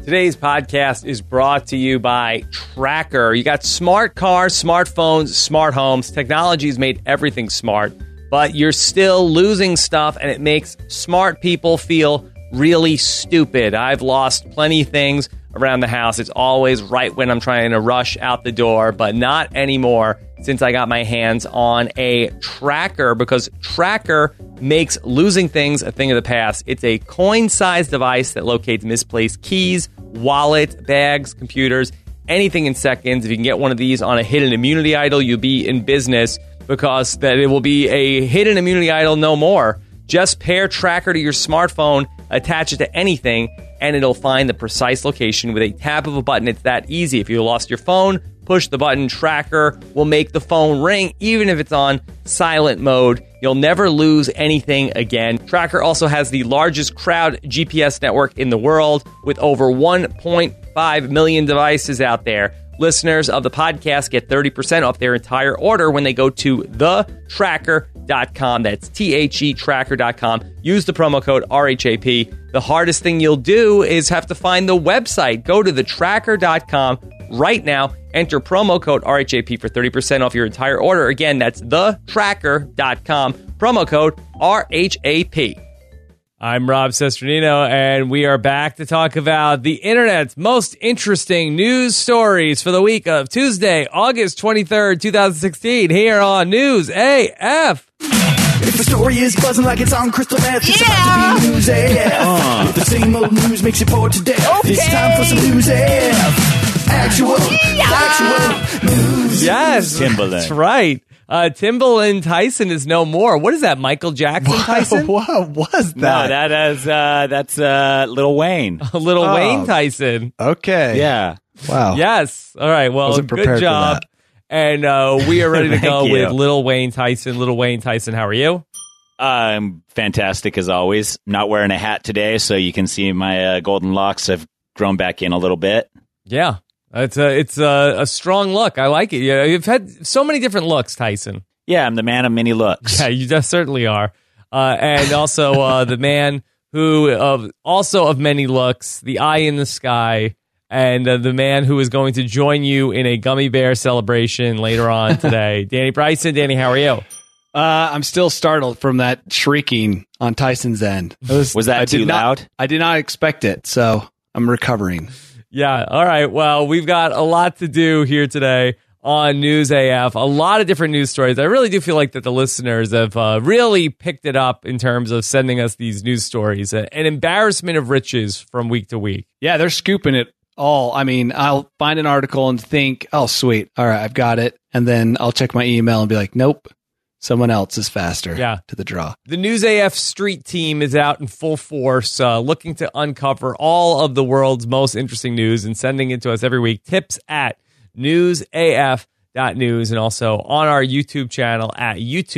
Today's podcast is brought to you by Tracker. You got smart cars, smartphones, smart homes. Technology has made everything smart, but you're still losing stuff, and it makes smart people feel really stupid. I've lost plenty of things around the house. It's always right when I'm trying to rush out the door, but not anymore since I got my hands on a Tracker, because Tracker makes losing things a thing of the past. It's a coin-sized device that locates misplaced keys, wallet, bags, computers, anything in seconds. If you can get one of these on a hidden immunity idol, you'll be in business, because that it will be a hidden immunity idol no more. Just pair Tracker to your smartphone, attach it to anything, and it'll find the precise location with a tap of a button. It's that easy. If you lost your phone, push the button. Tracker will make the phone ring, even if it's on silent mode. You'll never lose anything again. Tracker also has the largest crowd GPS network in the world, with over 1.5 million devices out there. Listeners of the podcast get 30% off their entire order when they go to thetracker.com. That's THE tracker.com. Use the promo code RHAP. The hardest thing you'll do is have to find the website. Go to thetracker.com right now. Enter promo code RHAP for 30% off your entire order. Again, that's thetracker.com. Promo code RHAP. I'm Rob Sesternino, and we are back to talk about the internet's most interesting news stories for the week of Tuesday, August 23rd, 2016, here on News AF. If the story is buzzing like it's on crystal meth, it's about to be News AF. If the same old news makes you bored to death, it's time for some News AF. Actual news. Yes, Timbaland. That's right. Timbaland Tyson is no more. What is that, Michael Jackson Tyson? What was No, that? that's Lil Wayne. Little Wayne Tyson. Okay. Yeah. Wow. Yes. All right. Well, Wasn't prepared good for job. that. And we are ready to go Thank with you. Little Wayne Tyson. Little Wayne Tyson, how are you? I'm fantastic as always. Not wearing a hat today, so you can see my golden locks have grown back in a little bit. Yeah. It's a strong look. I like it. Yeah, you've had so many different looks, Tyson. Yeah, I'm the man of many looks. Yeah, you just certainly are. And also the man who also of many looks, the eye in the sky, and the man who is going to join you in a gummy bear celebration later on today. Danny Bryson. Danny, how are you? I'm still startled from that shrieking on Tyson's end. Was that too loud? I did not expect it, so I'm recovering. Yeah. All right. Well, we've got a lot to do here today on News AF. A lot of different news stories. I really do feel like that the listeners have really picked it up in terms of sending us these news stories. An embarrassment of riches from week to week. Yeah, they're scooping it all. I mean, I'll find an article and think, oh, sweet. All right, I've got it. And then I'll check my email and be like, nope. Someone else is faster to the draw. The News AF street team is out in full force, looking to uncover all of the world's most interesting news and sending it to us every week. Tips at newsaf.news, and also on our YouTube channel at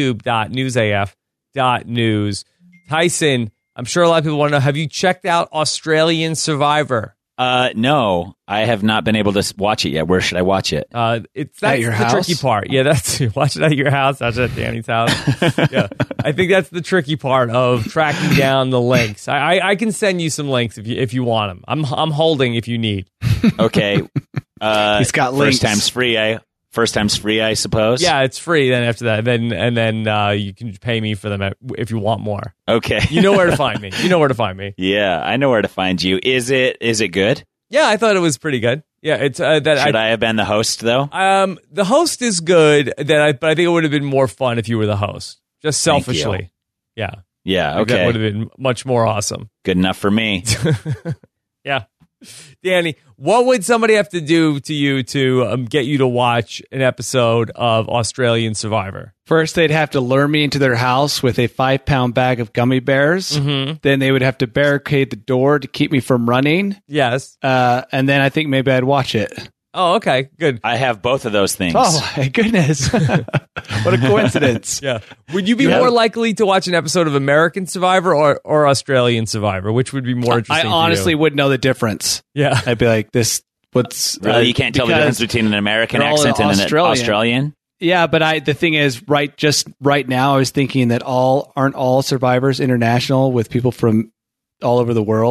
youtube.newsaf.news. Tyson, I'm sure a lot of people want to know, have you checked out Australian Survivor? No, I have not been able to watch it yet. Where should I watch it? At your the house? tricky part. Yeah, that's watch it at your house. Watch it at Danny's house. Yeah, I think that's the tricky part of tracking down the links. I can send you some links if you want them. I'm holding if you need. Okay. He's got links. First time's free, I suppose. Yeah, it's free. Then after that, then you can pay me for them if you want more. Okay. You know where to find me. Yeah, I know where to find you. Is it good? Yeah, I thought it was pretty good. Yeah, it's Should I have been the host though? The host is good. But I think it would have been more fun if you were the host. Just selfishly. Yeah. Yeah. I think that Okay. would have been much more awesome. Good enough for me. Yeah. Danny, what would somebody have to do to you to get you to watch an episode of Australian Survivor? First, they'd have to lure me into their house with a 5-pound bag of gummy bears. Mm-hmm. Then they would have to barricade the door to keep me from running. Yes. And then I think maybe I'd watch it. Oh, okay. Good. I have both of those things. Oh, my goodness. What a coincidence. Yeah. Would you be more likely to watch an episode of American Survivor or Australian Survivor? Which would be more interesting I honestly wouldn't know the difference. Yeah. I'd be like, what's... Really? You can't tell the difference between an American accent and an Australian? Yeah, but the thing is, right now, I was thinking that aren't all Survivors international with people from all over the world?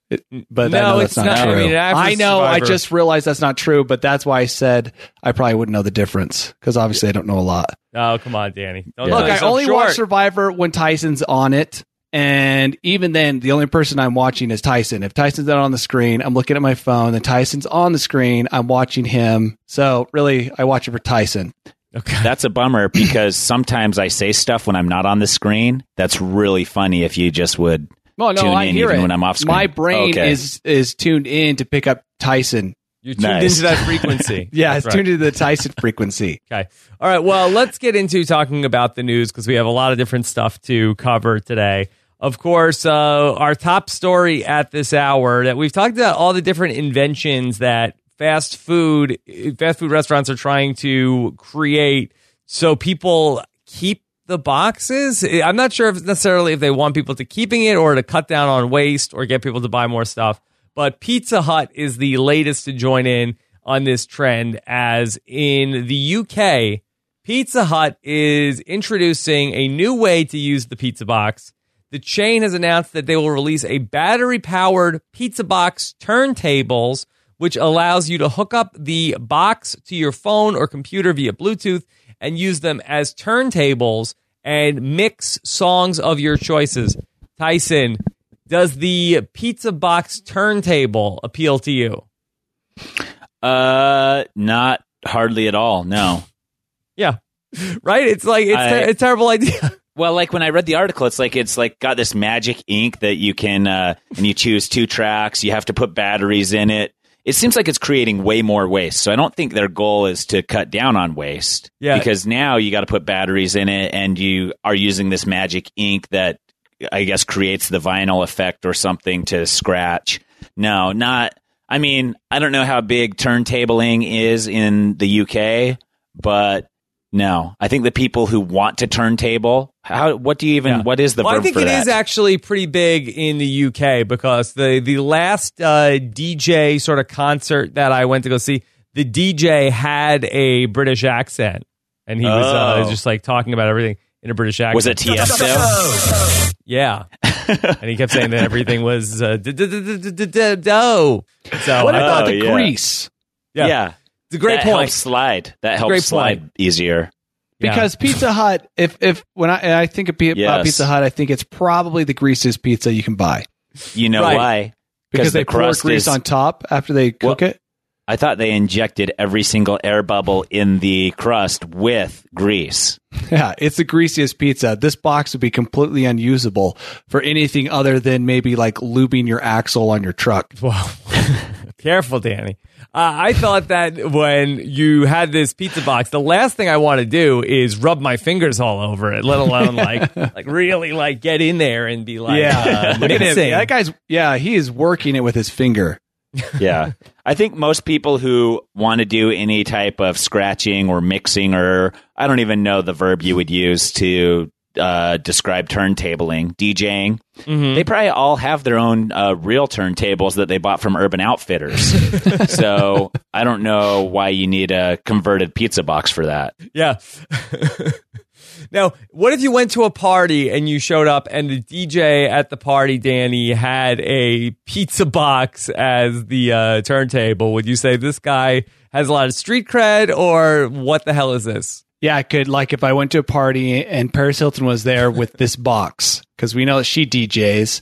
But No, I know it's that's not not. true. I mean, after I know. I Survivor- just realized that's not true, but that's why I said I probably wouldn't know the difference because obviously I don't know a lot. Oh, come on, Danny. Don't Yeah. sell Look, I yourself only short. watch Survivor when Tyson's on it. And even then, the only person I'm watching is Tyson. If Tyson's not on the screen, I'm looking at my phone. Then Tyson's on the screen, I'm watching him. So really, I watch it for Tyson. Okay. That's a bummer because sometimes I say stuff when I'm not on the screen. That's really funny if you just would Well, no, tune I in hear even it. when I'm off screen. My brain Okay. is tuned in to pick up Tyson. You're tuned Nice. into that frequency. Yeah, That's it's tuned into the Tyson frequency. Okay. All right. Well, let's get into talking about the news because we have a lot of different stuff to cover today. Of course, our top story at this hour that we've talked about all the different inventions that fast food restaurants are trying to create so people keep the boxes. I'm not sure if necessarily if they want people to keeping it or to cut down on waste or get people to buy more stuff. But Pizza Hut is the latest to join in on this trend, as in the UK, Pizza Hut is introducing a new way to use the pizza box. The chain has announced that they will release a battery-powered pizza box turntables, which allows you to hook up the box to your phone or computer via Bluetooth and use them as turntables and mix songs of your choices. Tyson, does the pizza box turntable appeal to you? Not hardly at all. No. Yeah. Right? It's like it's a terrible idea. Well, like when I read the article, it's like got this magic ink that you can, and you choose 2 tracks. You have to put batteries in it. It seems like it's creating way more waste. So I don't think their goal is to cut down on waste. Yeah. Because now you got to put batteries in it, and you are using this magic ink that I guess creates the vinyl effect or something to scratch. No, not. I mean, I don't know how big turntabling is in the UK, but. No, I think the people who want to turntable, what is the verb I think for it that? is actually pretty big in the UK because the last DJ sort of concert that I went to go see, the DJ had a British accent and he was just like talking about everything in a British accent. Was it Tiesto? Yeah. And he kept saying that everything was dough. So What about the yeah. grease? Yeah. It's a great That point. helps slide. That helps Great slide point. easier. Because Pizza Hut, if when I think of about Yes. Pizza Hut, I think it's probably the greasiest pizza you can buy You know Right. why? because the they pour crust grease is- on top after they cook it. I thought they injected every single air bubble in the crust with grease. Yeah, it's the greasiest pizza. This box would be completely unusable for anything other than maybe like lubing your axle on your truck. Wow. Careful, Danny. I thought that when you had this pizza box, the last thing I want to do is rub my fingers all over it, let alone like really like get in there and be like, Look at him. mixing. That guy's, he is working it with his finger. Yeah. I think most people who want to do any type of scratching or mixing, or I don't even know the verb you would use to describe turntabling, DJing, they probably all have their own real turntables that they bought from Urban Outfitters. So I don't know why you need a converted pizza box for that. Yeah. Now, what if you went to a party and you showed up and the DJ at the party, Danny, had a pizza box as the turntable? Would you say this guy has a lot of street cred, or what the hell is this? Yeah, I could, like, if I went to a party and Paris Hilton was there with this box, because we know that she DJs,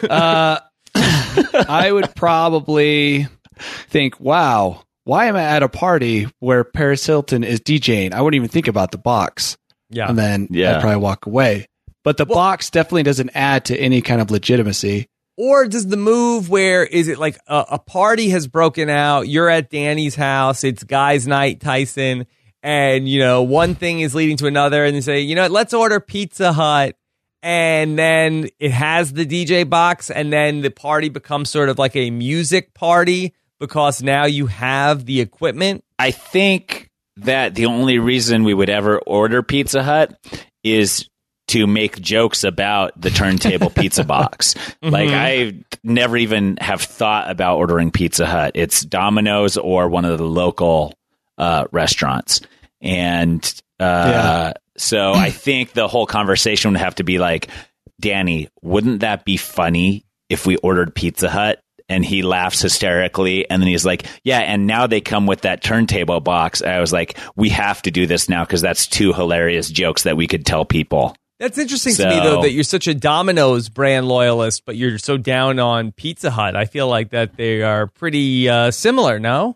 I would probably think, wow, why am I at a party where Paris Hilton is DJing? I wouldn't even think about the box. Yeah. And then Yeah. I'd probably walk away. But the box definitely doesn't add to any kind of legitimacy. Or does the move where is it like a party has broken out, you're at Danny's house, it's guys' night, Tyson, and, you know, one thing is leading to another, and they say, you know what, let's order Pizza Hut, and then it has the DJ box, and then the party becomes sort of like a music party because now you have the equipment. I think that the only reason we would ever order Pizza Hut is to make jokes about the turntable pizza box. Like, I never even have thought about ordering Pizza Hut. It's Domino's or one of the local restaurants. And so I think the whole conversation would have to be like, Danny, wouldn't that be funny if we ordered Pizza Hut And he laughs hysterically. And then he's like, yeah, and now they come with that turntable box. I was like, we have to do this now because that's 2 hilarious jokes that we could tell people. That's interesting to me, though, that you're such a Domino's brand loyalist, but you're so down on Pizza Hut. I feel like that they are pretty similar, no?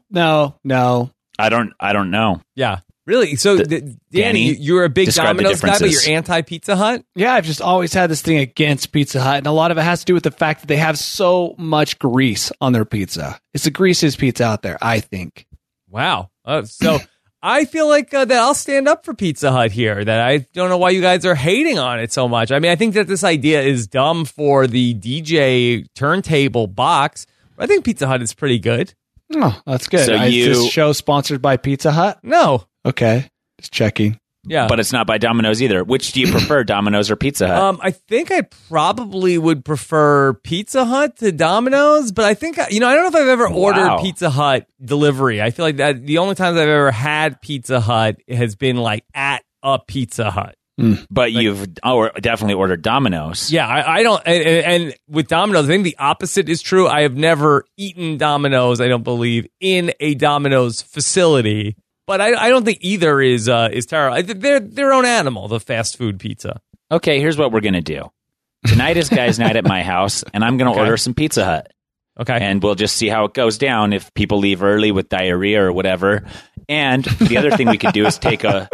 No. I don't know. Yeah. Really? So, Danny, you're a big Domino's guy, but you're anti-Pizza Hut? Yeah, I've just always had this thing against Pizza Hut, and a lot of it has to do with the fact that they have so much grease on their pizza. It's the greasiest pizza out there, I think. Wow. So I feel like that I'll stand up for Pizza Hut here, that I don't know why you guys are hating on it so much. I mean, I think that this idea is dumb for the DJ turntable box, but I think Pizza Hut is pretty good. Oh, that's good. So is this show sponsored by Pizza Hut? No. Okay, just checking. Yeah, but it's not by Domino's either. Which do you prefer, Domino's or Pizza Hut? I think I probably would prefer Pizza Hut to Domino's, but I think I don't know if I've ever ordered Pizza Hut delivery. I feel like that the only times I've ever had Pizza Hut has been like at a Pizza Hut. But you've definitely ordered Domino's. Yeah, I don't. And with Domino's, I think the opposite is true. I have never eaten Domino's, I don't believe, in a Domino's facility. But I don't think either is terrible. They're their own animal, the fast food pizza. Okay, here's what we're going to do. Tonight is guys' night at my house, and I'm going to order some Pizza Hut. Okay. And we'll just see how it goes down if people leave early with diarrhea or whatever. And the other thing we could do is take a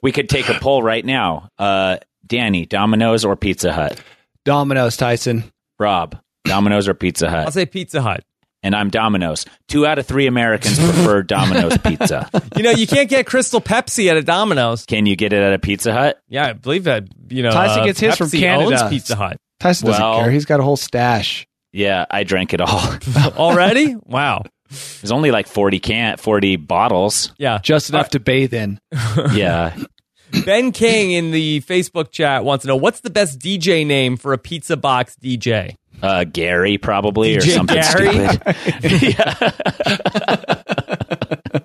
poll right now. Danny, Domino's or Pizza Hut? Domino's, Tyson. Rob, Domino's or Pizza Hut? I'll say Pizza Hut. And I'm Domino's. 2 out of 3 Americans prefer Domino's pizza. You can't get Crystal Pepsi at a Domino's. Can you get it at a Pizza Hut? Yeah, I believe that. Tyson gets his Pepsi from Canada. Owns Pizza Hut. Tyson doesn't care. He's got a whole stash. Yeah, I drank it all. Already? Wow. There's only like 40 bottles. Yeah. Just enough to bathe in. Yeah. Ben King in the Facebook chat wants to know, what's the best DJ name for a pizza box DJ? Gary, probably, DJ or something Gary? Stupid.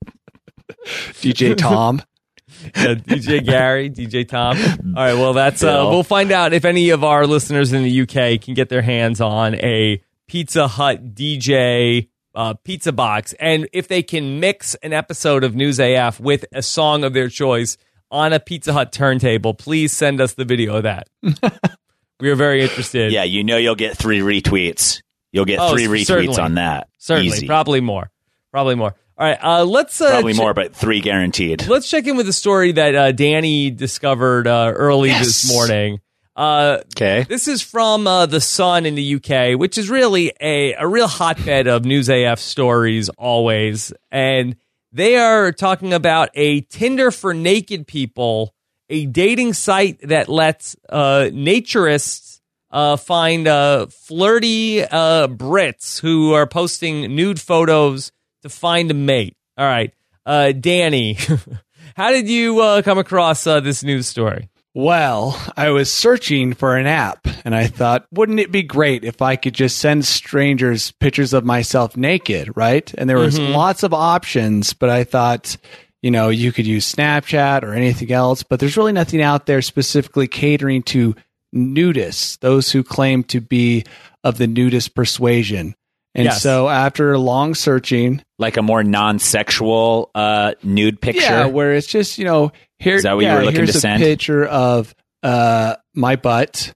DJ Tom. Yeah, DJ Gary, DJ Tom. All right, well, that's we'll find out if any of our listeners in the UK can get their hands on a Pizza Hut DJ pizza box, and if they can mix an episode of News AF with a song of their choice on a Pizza Hut turntable, please send us the video of that. We are very interested. Yeah, you'll get 3 retweets. You'll get 3 retweets certainly. on that. Certainly. Easy. Probably more. All right, let's... Probably more, but 3 guaranteed. Let's check in with a story that Danny discovered early this morning. Okay. This is from The Sun in the UK, which is really a real hotbed of News AF stories always. And they are talking about a Tinder for naked people, a dating site that lets naturists find flirty Brits who are posting nude photos to find a mate. All right. Danny, how did you come across this news story? Well, I was searching for an app, and I thought, wouldn't it be great if I could just send strangers pictures of myself naked, right? And there was lots of options, but I thought, you could use Snapchat or anything else, but there's really nothing out there specifically catering to nudists, those who claim to be of the nudist persuasion. And so after long searching... Like a more non-sexual nude picture? Yeah, where it's just, here, is that what you were looking here's to a send? picture of my butt.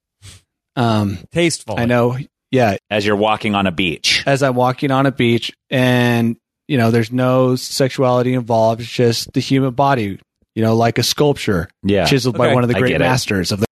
Tasteful. I know, yeah. As you're walking on a beach. As I'm walking on a beach, and, there's no sexuality involved. It's just the human body, like a sculpture chiseled by one of the great masters of the...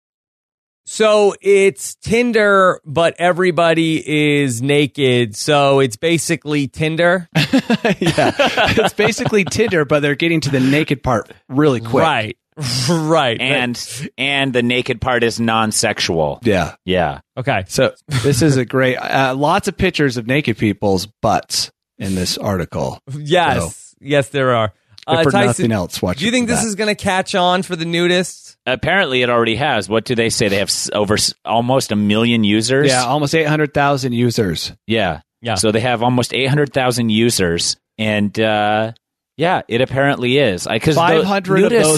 So it's Tinder, but everybody is naked. So it's basically Tinder. Yeah, it's basically Tinder, but they're getting to the naked part really quick. Right. And the naked part is non-sexual. Yeah. Okay. So this is a great, lots of pictures of naked people's butts in this article. Yes, there are. For Tyson, nothing else, do you think this is going to catch on for the nudists? Apparently, it already has. What do they say? They have over almost 1 million users? Yeah, almost 800,000 users. Yeah. So they have almost 800,000 users. And, it apparently is. 500 of those are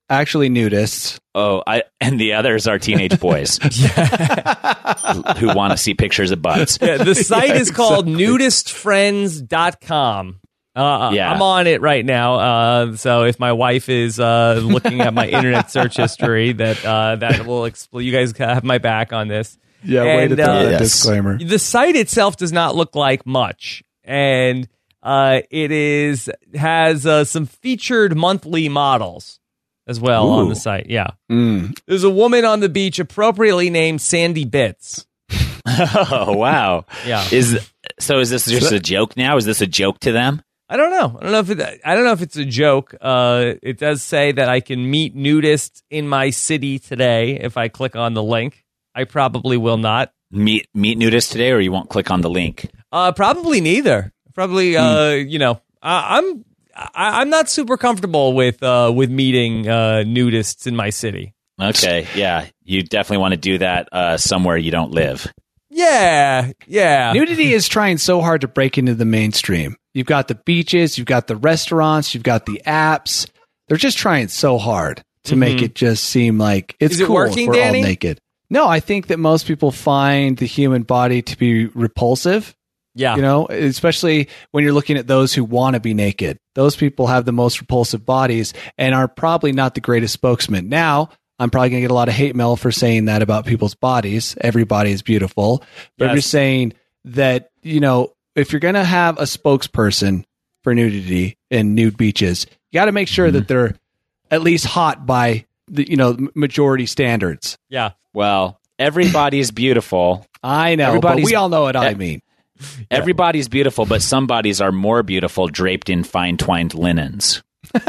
actually nudists. Oh, and the others are teenage boys who want to see pictures of butts. Yeah, the site is called nudistfriends.com. I'm on it right now. So if my wife is looking at my internet search history, that will explain. You guys have my back on this. Yeah, way to throw that disclaimer. The site itself does not look like much, and it has some featured monthly models as well on the site. Yeah, there's a woman on the beach appropriately named Sandy Bits. Oh wow! Yeah. Is this just a joke now? Is this a joke to them? I don't know. I don't know if it's a joke. It does say that I can meet nudists in my city today if I click on the link. I probably will not meet nudists today, or you won't click on the link. Probably neither. Probably, I'm not super comfortable with meeting nudists in my city. Okay, yeah, you definitely want to do that somewhere you don't live. Yeah. Nudity is trying so hard to break into the mainstream. You've got the beaches, you've got the restaurants, you've got the apps. They're just trying so hard to make it just seem like it's Is it cool working, if we're Danny? all naked. No, I think that most people find the human body to be repulsive. Yeah. You know, especially when you're looking at those who want to be naked. Those people have the most repulsive bodies and are probably not the greatest spokesman. Now, I'm probably going to get a lot of hate mail for saying that about people's bodies. Every body is beautiful. But I'm just saying that, you know, if you're going to have a spokesperson for nudity and nude beaches, you got to make sure that they're at least hot by the, majority standards. Yeah. Well, everybody's beautiful. I know, but we all know what I mean. Everybody's beautiful, but some bodies are more beautiful draped in fine twined linens.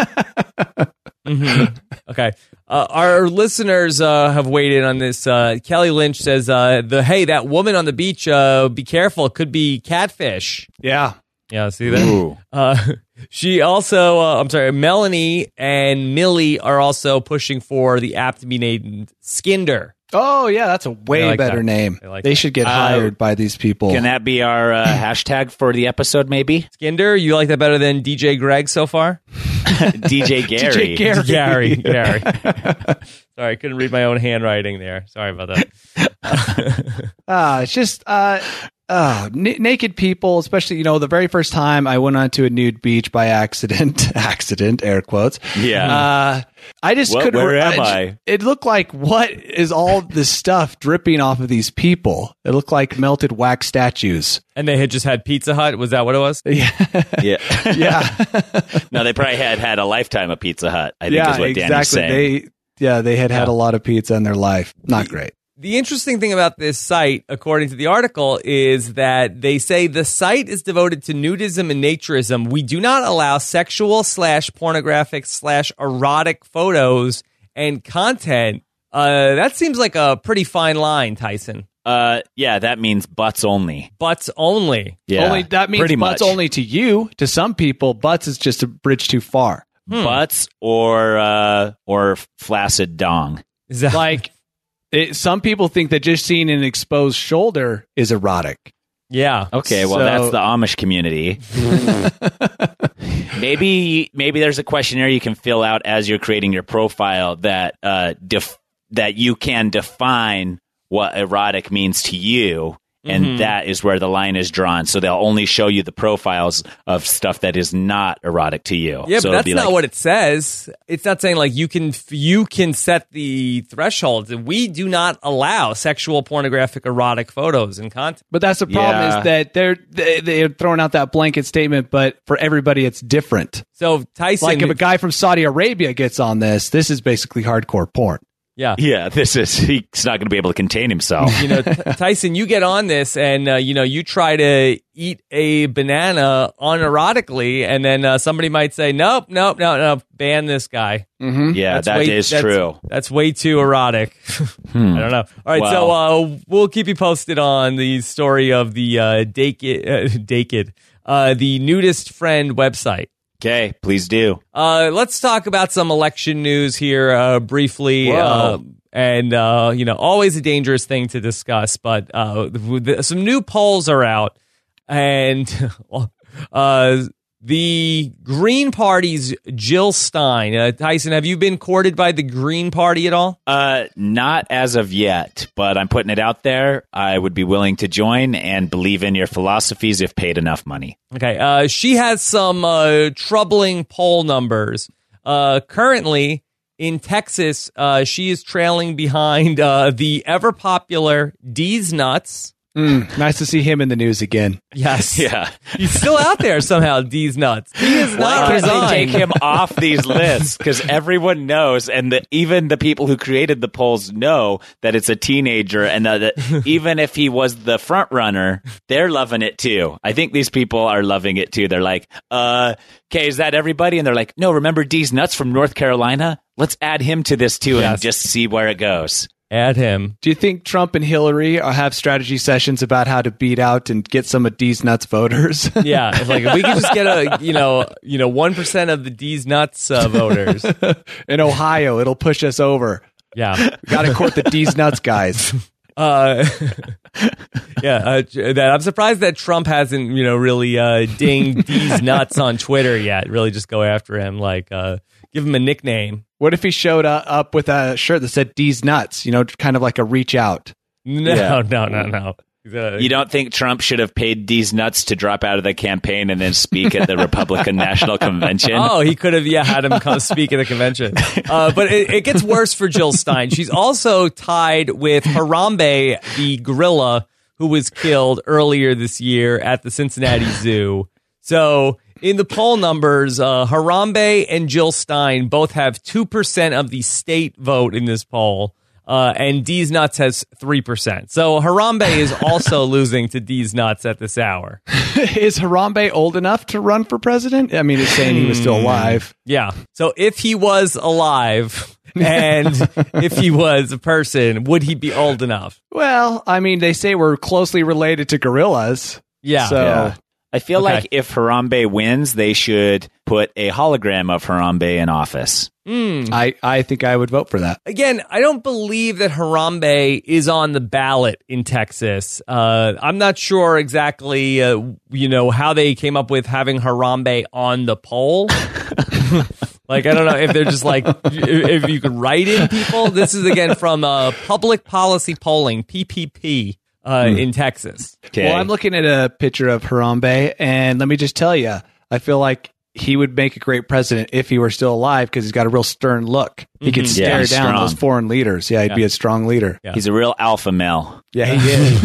Okay. Our listeners have weighed in on this. Kelly Lynch says, that woman on the beach, be careful. It could be catfish. Yeah. Yeah, see that? She also, Melanie and Millie are also pushing for the app to be named Skinder. Oh, yeah, that's a way better name. They should get hired by these people. Can that be our hashtag for the episode, maybe? Skinder, you like that better than DJ Greg so far? DJ Gary. Gary. Sorry, I couldn't read my own handwriting there. Sorry about that. It's just naked people, especially, the very first time I went onto a nude beach by accident, air quotes. Yeah. I just couldn't. Where am I? It looked like, what is all this stuff dripping off of these people? It looked like melted wax statues. And they had just had Pizza Hut? Was that what it was? Yeah. Yeah. No, they probably had a lifetime of Pizza Hut, I think is what Danny's saying. They had a lot of pizza in their life. Not great. The interesting thing about this site, according to the article, is that they say the site is devoted to nudism and naturism. We do not allow sexual / pornographic / erotic photos and content. That seems like a pretty fine line, Tyson. Yeah, that means butts only. Butts only. Yeah, that means pretty butts much. only to you. To some people, butts is just a bridge too far. Butts or flaccid dong. Is that like? Some people think that just seeing an exposed shoulder is erotic. Yeah. Okay, well, that's the Amish community. Maybe there's a questionnaire you can fill out as you're creating your profile that that you can define what erotic means to you, and that is where the line is drawn. So they'll only show you the profiles of stuff that is not erotic to you. Yeah, so but that's not what it says. It's not saying like you can set the threshold. We do not allow sexual, pornographic, erotic photos and content. But that's the problem is that they're throwing out that blanket statement, but for everybody it's different. So Tyson, like if a guy from Saudi Arabia gets on this is basically hardcore porn. Yeah. Yeah, he's not going to be able to contain himself. Tyson, you get on this and, you try to eat a banana unerotically, and then somebody might say, nope, ban this guy. Mm-hmm. Yeah, that is true. That's way too erotic. I don't know. All right, so we'll keep you posted on the story of the the Nudist Friend website. Okay, please do. Let's talk about some election news here briefly. And always a dangerous thing to discuss, but some new polls are out, and the Green Party's Jill Stein. Tyson, have you been courted by the Green Party at all? Not as of yet, but I'm putting it out there. I would be willing to join and believe in your philosophies if paid enough money. Okay. She has some troubling poll numbers. Currently, in Texas, she is trailing behind the ever-popular D's Nuts. Nice to see him in the news again. Yes. Yeah. He's still out there somehow, D's Nuts. He is Why not can't they resigned. take him off these lists? Because everyone knows, and even the people who created the polls know that it's a teenager, and that even if he was the front runner, they're loving it too. I think these people are loving it too. They're like, okay, is that everybody? And they're like, no, remember D's Nuts from North Carolina? Let's add him to this too and just see where it goes. Add him. Do you think Trump and Hillary have strategy sessions about how to beat out and get some of D's Nuts voters? Yeah, it's like if we could just get 1% of the D's Nuts voters in Ohio, it'll push us over. Yeah, we got to court the D's Nuts guys. I'm surprised that Trump hasn't really dinged D's Nuts on Twitter yet. Really, just go after him, give him a nickname. What if he showed up with a shirt that said D's Nuts? Kind of like a reach out. No. You don't think Trump should have paid D's Nuts to drop out of the campaign and then speak at the Republican National Convention? Oh, he could have, had him come speak at the convention. But it gets worse for Jill Stein. She's also tied with Harambe, the gorilla who was killed earlier this year at the Cincinnati Zoo. So in the poll numbers, Harambe and Jill Stein both have 2% of the state vote in this poll. And D's Nuts has 3%. So Harambe is also losing to D's Nuts at this hour. Is Harambe old enough to run for president? I mean, he's saying he was still alive. Yeah. So if he was alive and if he was a person, would he be old enough? Well, I mean, they say we're closely related to gorillas. Yeah. So. Yeah. I feel like if Harambe wins, they should put a hologram of Harambe in office. I think I would vote for that. Again, I don't believe that Harambe is on the ballot in Texas. I'm not sure exactly, how they came up with having Harambe on the poll. I don't know if they're just if you could write in people. This is, again, from Public Policy Polling, PPP. In Texas. Okay. Well, I'm looking at a picture of Harambe, and let me just tell you, I feel like he would make a great president if he were still alive because he's got a real stern look. He could stare down strong. those foreign leaders. Yeah, he'd be a strong leader. Yeah. He's a real alpha male. Yeah, he is.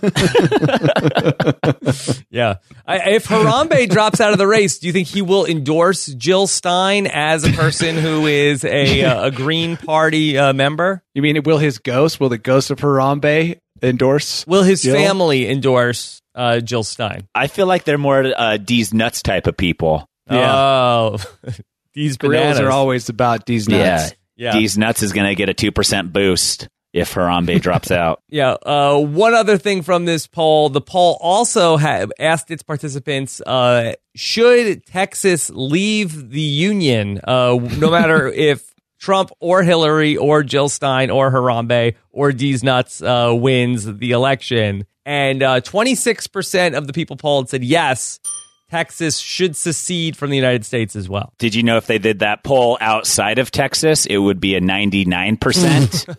Yeah. If Harambe drops out of the race, do you think he will endorse Jill Stein as a person who is a Green Party member? You mean, will the ghost of Harambe endorse? Will his Jill? family endorse Jill Stein? I feel like they're more D's Nuts type of people. Yeah. Oh, these Gorillas bananas are always about D's Nuts. Yeah. D's Nuts is going to get a 2% boost if Harambe drops out. Yeah. One other thing from this poll, the poll also asked its participants, should Texas leave the union, no matter if Trump or Hillary or Jill Stein or Harambe or D's Nuts wins the election? And 26% of the people polled said yes, Texas should secede from the United States as well. Did you know if they did that poll outside of Texas, it would be a 99%?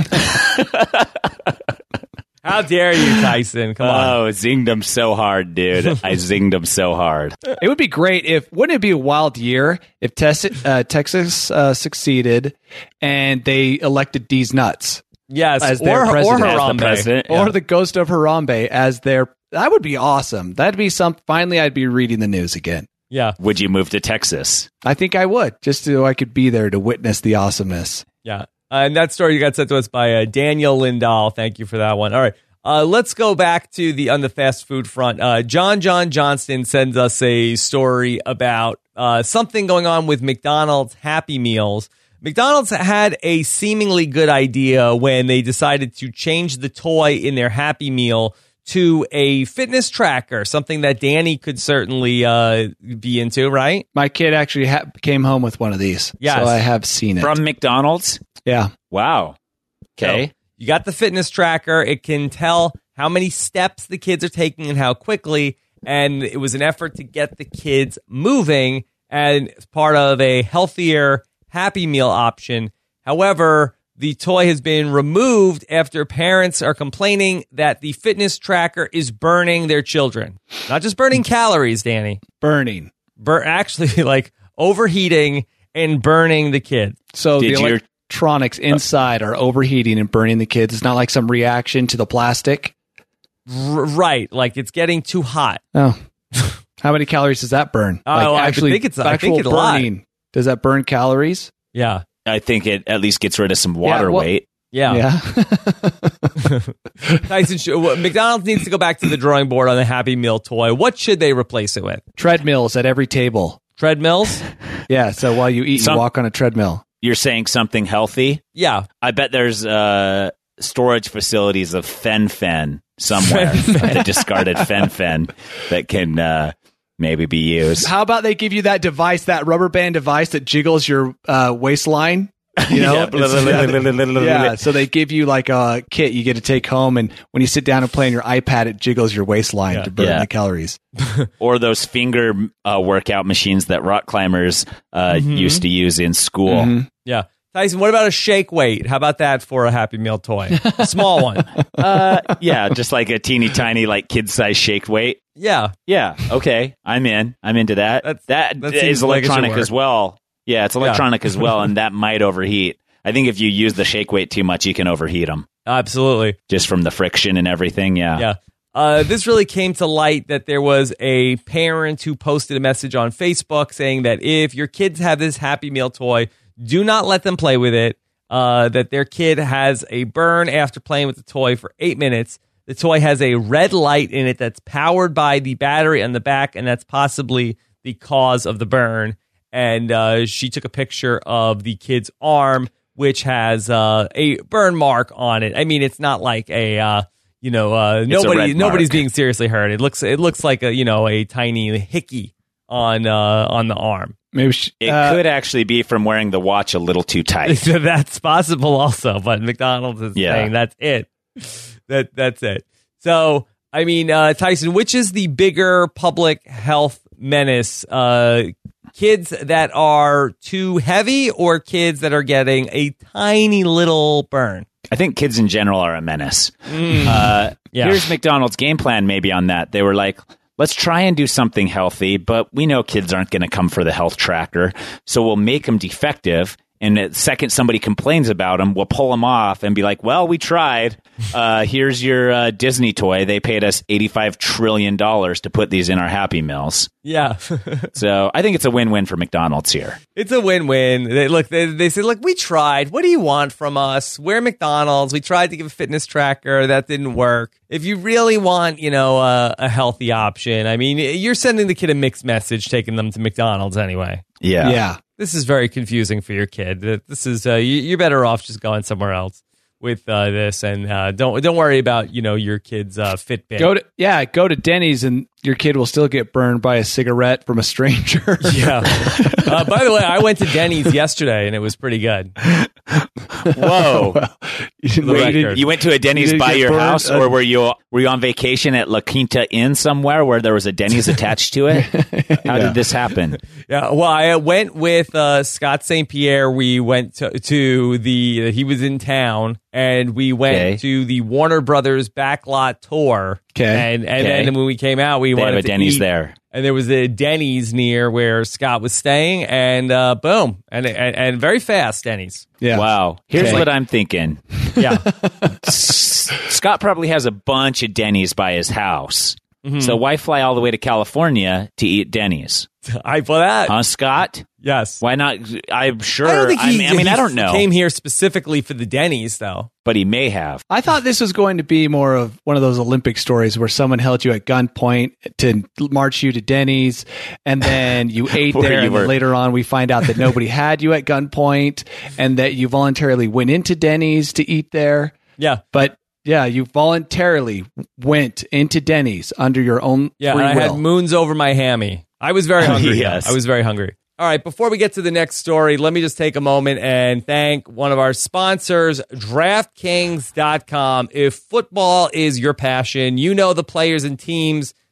How dare you, Tyson? Come on. Oh, zinged him so hard, dude. I zinged him so hard. It would be great wouldn't it be a wild year if Texas succeeded and they elected D's Nuts? Yes, as or their president. Harambe. As the president, Or the ghost of Harambe as their... That would be awesome. That'd be finally I'd be reading the news again. Yeah. Would you move to Texas? I think I would, just so I could be there to witness the awesomeness. Yeah. And that story got sent to us by Daniel Lindahl. Thank you for that one. All right. Let's go back to on the fast food front. John Johnston sends us a story about something going on with McDonald's Happy Meals. McDonald's had a seemingly good idea when they decided to change the toy in their Happy Meal to a fitness tracker, something that Danny could certainly be into, right? My kid actually came home with one of these. Yes. So I have seen it. From McDonald's? Yeah. Wow. Okay. So you got the fitness tracker. It can tell how many steps the kids are taking and how quickly. and it was an effort to get the kids moving and it's part of a healthier Happy Meal option. However, the toy has been removed after parents are complaining that the fitness tracker is burning their children. Not just burning calories, Danny. Burning. Actually, like overheating and burning the kids. So the electronics inside are overheating and burning the kids. It's not like some reaction to the plastic. Right. Like it's getting too hot. Oh. How many calories does that burn? I think it's burning. a lot. Does that burn calories? Yeah. I think it at least gets rid of some water weight. Yeah. Tyson, McDonald's needs to go back to the drawing board on the Happy Meal toy. What should they replace it with? Treadmills at every table. Treadmills? Yeah, so while you eat, you walk on a treadmill. You're saying something healthy? Yeah. I bet there's storage facilities of Fen somewhere, the discarded Fen that can maybe be used. How about they give you that device, that rubber band device that jiggles your waistline? You know? Yeah, so they give you like a kit you get to take home, and when you sit down and play on your iPad, it jiggles your waistline to burn the calories. Or those finger workout machines that rock climbers used to use in school. Mm-hmm. Yeah. Tyson, what about a shake weight? How about that for a Happy Meal toy? A small one. Yeah, just like a teeny tiny, like kid-size shake weight. Yeah. Yeah, okay. I'm in. I'm into that. That is like electronic as well. Yeah, it's electronic as well, and that might overheat. I think if you use the shake weight too much, you can overheat them. Absolutely. Just from the friction and everything, yeah. This really came to light that there was a parent who posted a message on Facebook saying that if your kids have this Happy Meal toy, do not let them play with it, that their kid has a burn after playing with the toy for 8 minutes. The toy has a red light in it that's powered by the battery on the back, and that's possibly the cause of the burn. And she took a picture of the kid's arm, which has a burn mark on it. I mean, it's not like nobody's being seriously hurt. It looks like a tiny hickey on the arm. Maybe it could actually be from wearing the watch a little too tight. That's possible also, but McDonald's is saying that's it. That's it. So, I mean, Tyson, which is the bigger public health menace? Kids that are too heavy or kids that are getting a tiny little burn? I think kids in general are a menace. Here's McDonald's game plan maybe on that. They were like, let's try and do something healthy, but we know kids aren't going to come for the health tracker, so we'll make them defective. And the second somebody complains about them, we'll pull them off and be like, well, we tried. Here's your Disney toy. They paid us $85 trillion to put these in our Happy Meals. Yeah. So I think it's a win-win for McDonald's here. It's a win-win. They say, look, we tried. What do you want from us? We're McDonald's. We tried to give a fitness tracker. That didn't work. If you really want, a healthy option, I mean, you're sending the kid a mixed message, taking them to McDonald's anyway. Yeah. This is very confusing for your kid. This is you're better off just going somewhere else with this, and don't worry about your kid's Fitbit. Go to Denny's, and your kid will still get burned by a cigarette from a stranger. Yeah. By the way, I went to Denny's yesterday, and it was pretty good. Whoa! Well, you went to a Denny's by your house, or were you on vacation at La Quinta Inn somewhere where there was a Denny's attached to it? How did this happen? Yeah, well, I went with Scott St. Pierre. We went to the he was in town, and we went to the Warner Brothers backlot tour. Okay, and then when we came out, we wanted have a to Denny's eat. there. And there was a Denny's near where Scott was staying, and boom, and very fast Denny's. Yeah. Wow. Here's what I'm thinking. Yeah. Scott probably has a bunch of Denny's by his house. Mm-hmm. So why fly all the way to California to eat Denny's? I for that. Huh, Scott? Yes. Why not? I'm sure. I don't think I don't know. Came here specifically for the Denny's, though. But he may have. I thought this was going to be more of one of those Olympic stories where someone held you at gunpoint to march you to Denny's, and then you ate there, and then later on we find out that nobody had you at gunpoint, and that you voluntarily went into Denny's to eat there. Yeah. But yeah, you voluntarily went into Denny's under your own free will. I had moons over my hammy. I was very hungry. Yes. I was very hungry. All right, before we get to the next story, let me just take a moment and thank one of our sponsors, DraftKings.com. If football is your passion, you know the players and teams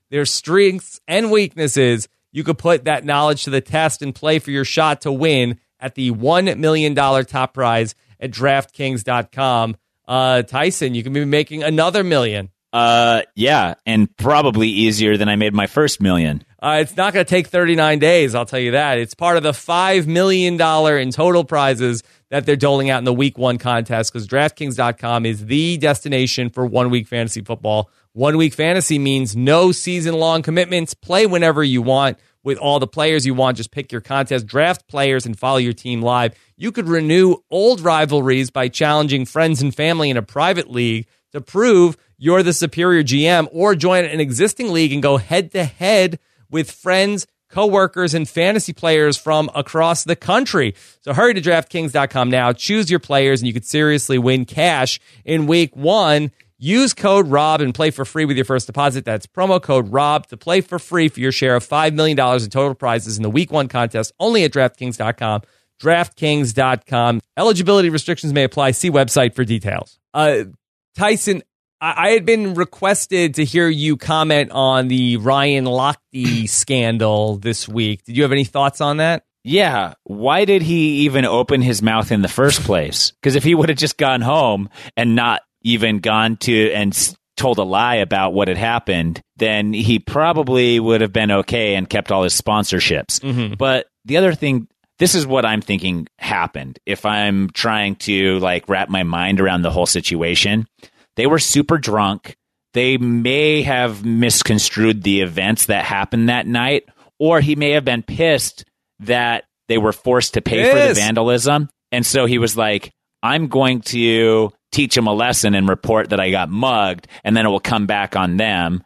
their strengths and weaknesses, you could put that knowledge to the test and play for your shot to win at the $1 million top prize at DraftKings.com. Tyson, you can be making another $1 million. Yeah, and probably easier than I made my first $1 million. It's not going to take 39 days, I'll tell you that. It's part of the $5 million in total prizes that they're doling out in the Week 1 contest, because DraftKings.com is the destination for 1 week fantasy football. 1 week fantasy means no season-long commitments. Play whenever you want with all the players you want. Just pick your contest, draft players, and follow your team live. You could renew old rivalries by challenging friends and family in a private league to prove you're the superior GM, or join an existing league and go head-to-head with friends, coworkers, and fantasy players from across the country. So hurry to DraftKings.com now. Choose your players, and you could seriously win cash in Week 1. Use code ROB and play for free with your first deposit. That's promo code ROB to play for free for your share of $5 million in total prizes in the Week 1 contest, only at DraftKings.com. DraftKings.com. Eligibility restrictions may apply. See website for details. Tyson, I had been requested to hear you comment on the Ryan Lochte scandal this week. Did you have any thoughts on that? Yeah. Why did he even open his mouth in the first place? Because if he would have just gone home and not even gone to and told a lie about what had happened, then he probably would have been okay and kept all his sponsorships. Mm-hmm. But the other thing, this is what I'm thinking happened. If I'm trying to wrap my mind around the whole situation, they were super drunk. They may have misconstrued the events that happened that night, or he may have been pissed that they were forced to pay for the vandalism. And so he was like, I'm going to teach him a lesson and report that I got mugged, and then it will come back on them.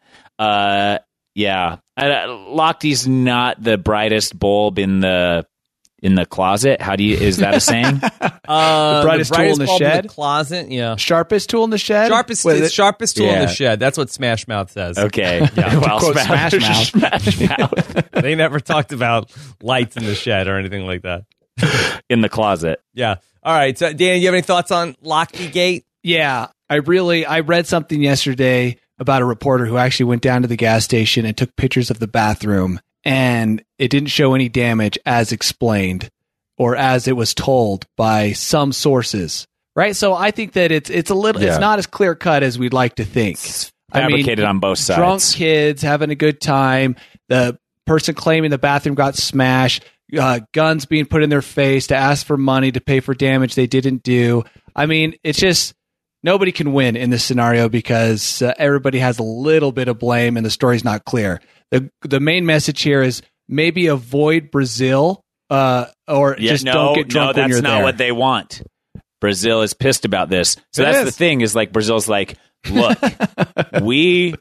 Yeah. Lochte's not the brightest bulb in the closet. Is that a saying? The brightest tool in the shed? In the closet, yeah. Sharpest tool in the shed? Sharpest tool in the shed. That's what Smash Mouth says. Okay. Yeah. Well, Smash Mouth. They never talked about lights in the shed or anything like that. In the closet. Yeah. All right. So, Dan, you have any thoughts on Lochte-gate? Yeah. I read something yesterday about a reporter who actually went down to the gas station and took pictures of the bathroom, and it didn't show any damage as explained or as it was told by some sources. Right? So I think that it's a little it's not as clear cut as we'd like to think. It's fabricated on both sides. Drunk kids having a good time, the person claiming the bathroom got smashed, guns being put in their face to ask for money to pay for damage they didn't do. I mean, it's just nobody can win in this scenario because everybody has a little bit of blame and the story's not clear. The main message here is maybe avoid Brazil or just don't get drunk when you're there. No, that's not what they want. Brazil is pissed about this. So that's the thing is Brazil's like, look, we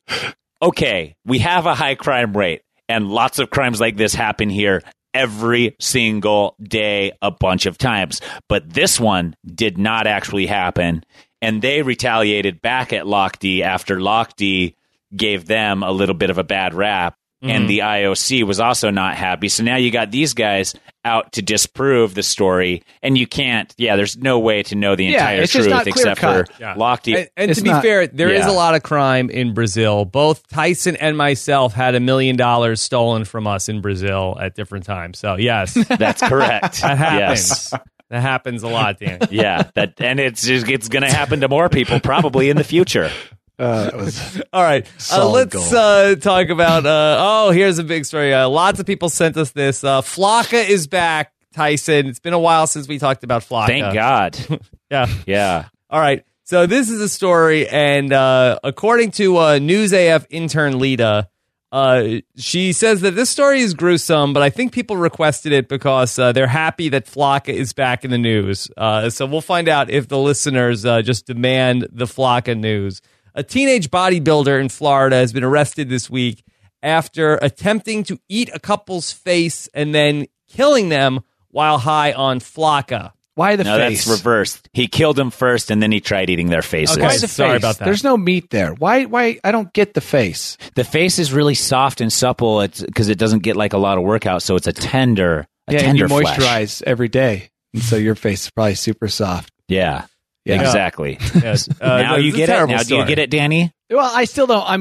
have a high crime rate and lots of crimes like this happen here every single day a bunch of times. But this one did not actually happen. And they retaliated back at Lochte after Lochte gave them a little bit of a bad rap. And the IOC was also not happy. So now you got these guys out to disprove the story. And you can't, there's no way to know the entire truth except for Lochte. And to be fair, there is a lot of crime in Brazil. Both Tyson and myself had $1 million stolen from us in Brazil at different times. So, yes. That's correct. That happens. Yes. That happens a lot, Dan. Yeah. And it's going to happen to more people probably in the future. All right, let's talk about here's a big story. Lots of people sent us this. Flocka is back, Tyson. It's been a while since we talked about Flocka. Thank God. Yeah. All right, so this is a story, and according to News AF intern Lita, she says that this story is gruesome, but I think people requested it because they're happy that Flocka is back in the news. So we'll find out if the listeners just demand the Flocka news. A teenage bodybuilder in Florida has been arrested this week after attempting to eat a couple's face and then killing them while high on Flocka. Why the face? No, that's reversed. He killed them first, and then he tried eating their faces. Okay, sorry about that. There's no meat there. Why? I don't get the face. The face is really soft and supple. It's because it doesn't get a lot of workout, so it's a tender and you flesh. Moisturize every day, and so your face is probably super soft. Yeah. Exactly. Yes. Now you get it. Now do you get it, Danny? Well, I still don't. I mean,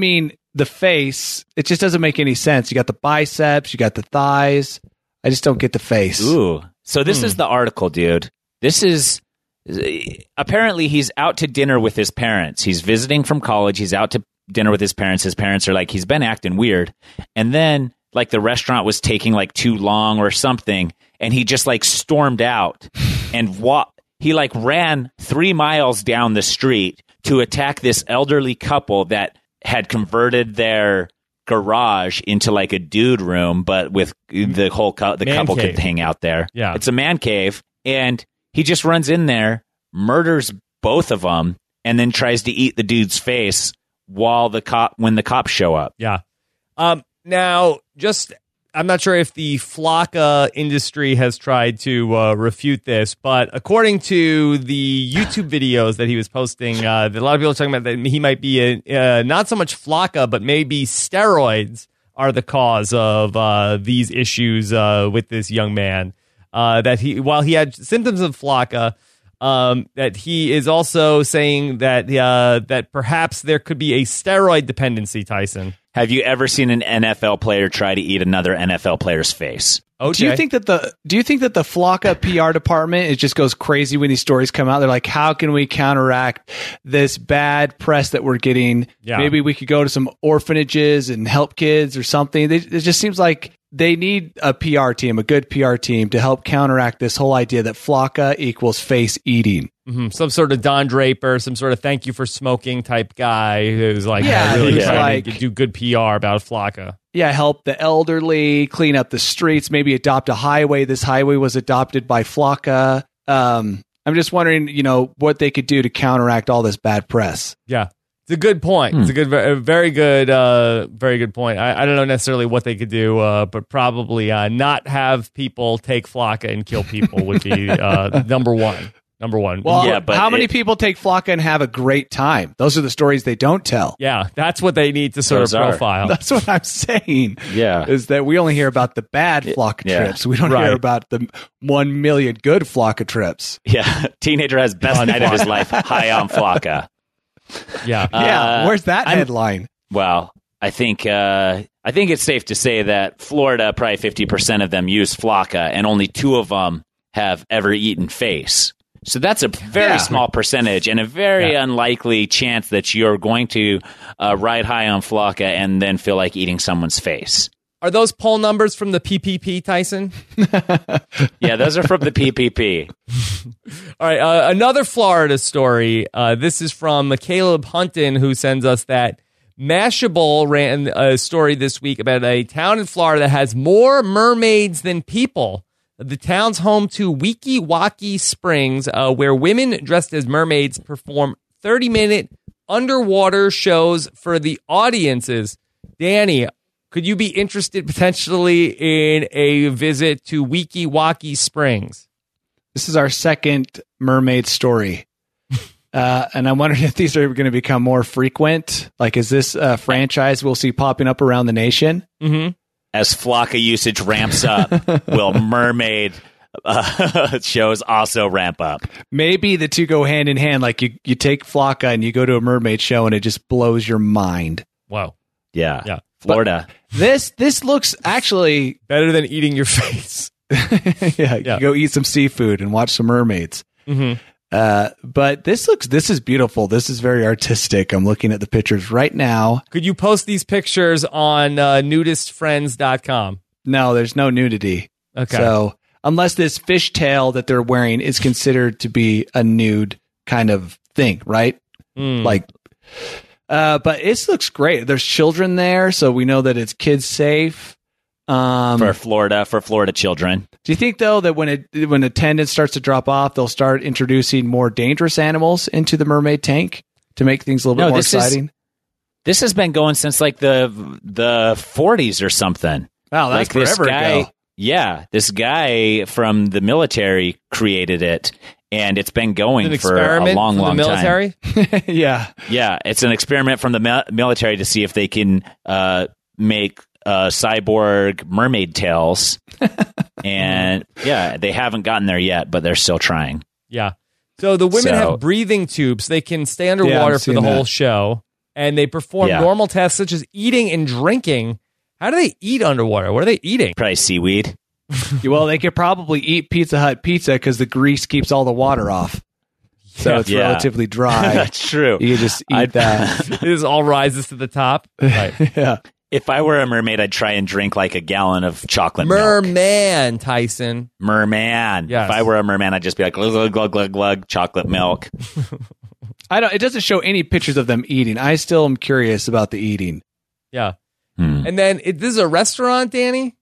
the face, it just doesn't make any sense. You got the biceps, you got the thighs. I just don't get the face. Ooh. So this is the article, dude. This is apparently he's out to dinner with his parents. He's visiting from college. He's out to dinner with his parents. His parents are like, he's been acting weird. And then like the restaurant was taking like too long or something. And he just like stormed out and he like ran 3 miles down the street to attack this elderly couple that had converted their garage into like a dude room, but with the whole the couple cave. could hang out there. Yeah. It's a man cave. And he just runs in there, murders both of them, and then tries to eat the dude's face when the cops show up. Yeah. Now, I'm not sure if the Flocka industry has tried to refute this, but according to the YouTube videos that he was posting, a lot of people are talking about that he might be not so much Flocka, but maybe steroids are the cause of these issues with this young man. That while he had symptoms of Flocka, that he is also saying that that perhaps there could be a steroid dependency, Tyson. Have you ever seen an NFL player try to eat another NFL player's face? Okay. Do you think that the Flocka PR department, it just goes crazy when these stories come out? They're like, how can we counteract this bad press that we're getting? Yeah. Maybe we could go to some orphanages and help kids or something. It just seems like they need a PR team, a good PR team, to help counteract this whole idea that Flocka equals face eating. Mm-hmm. Some sort of Don Draper, some sort of thank you for smoking type guy who's like really who's trying to do good PR about Flocka. Yeah, help the elderly, clean up the streets, maybe adopt a highway. This highway was adopted by Flocka. I'm just wondering, what they could do to counteract all this bad press. Yeah. It's a good point. It's a very good point. I don't know necessarily what they could do, but probably not have people take Flocka and kill people would be number one. Well, yeah, but how many people take Flocka and have a great time? Those are the stories they don't tell. Yeah, that's what they need to sort of profile. That's what I'm saying. Yeah. Is that we only hear about the bad Flocka trips. We don't hear about the 1 million good Flocka trips. Yeah. Teenager has best night of his life. High on Flocka. Yeah. Where's that headline? Well, I think it's safe to say that Florida, probably 50% of them use Flocka, and only 2 of them have ever eaten face. So that's a very small percentage and a very unlikely chance that you're going to ride high on Flocka and then feel like eating someone's face. Are those poll numbers from the PPP, Tyson? Yeah, those are from the PPP. All right, another Florida story. This is from Caleb Hunton, who sends us that Mashable ran a story this week about a town in Florida that has more mermaids than people. The town's home to Weeki Waki Springs, where women dressed as mermaids perform 30-minute underwater shows for the audiences. Danny, could you be interested potentially in a visit to Weeki Waki Springs? This is our second mermaid story. And I'm wondering if these are going to become more frequent. Like, is this a franchise we'll see popping up around the nation? Mm-hmm. As Flocka usage ramps up, will mermaid shows also ramp up? Maybe the two go hand in hand. Like you take Flocka and you go to a mermaid show and it just blows your mind. Wow. Yeah. Florida. This looks actually better than eating your face. You go eat some seafood and watch some mermaids. Mm-hmm. But this is beautiful. This is very artistic. I'm looking at the pictures right now. Could you post these pictures on nudistfriends.com? No, there's no nudity. Okay. So unless this fishtail that they're wearing is considered to be a nude kind of thing, right? But it looks great. There's children there, so we know that it's kids safe. For Florida children. Do you think though that when attendance starts to drop off, they'll start introducing more dangerous animals into the mermaid tank to make things a little bit more exciting? This has been going since like the 40s or something. Wow, that's like forever ago. Yeah, this guy from the military created it, and it's been going for a long military? time. Yeah, it's an experiment from the military to see if they can make cyborg mermaid tails. And they haven't gotten there yet, but they're still trying. Yeah. So the women have breathing tubes. They can stay underwater for the whole show. and they perform normal tasks such as eating and drinking. How do they eat underwater? What are they eating? Probably seaweed. Well, they could probably eat Pizza Hut pizza because the grease keeps all the water off. So it's relatively dry. That's true. You can just eat that. It just all rises to the top. Right. Yeah. If I were a mermaid, I'd try and drink like a gallon of chocolate milk. Merman, Tyson. Merman. Yes. If I were a merman, I'd just be like, glug, glug, glug, glug, glug, chocolate milk. It doesn't show any pictures of them eating. I still am curious about the eating. Yeah. And then this is a restaurant, Danny?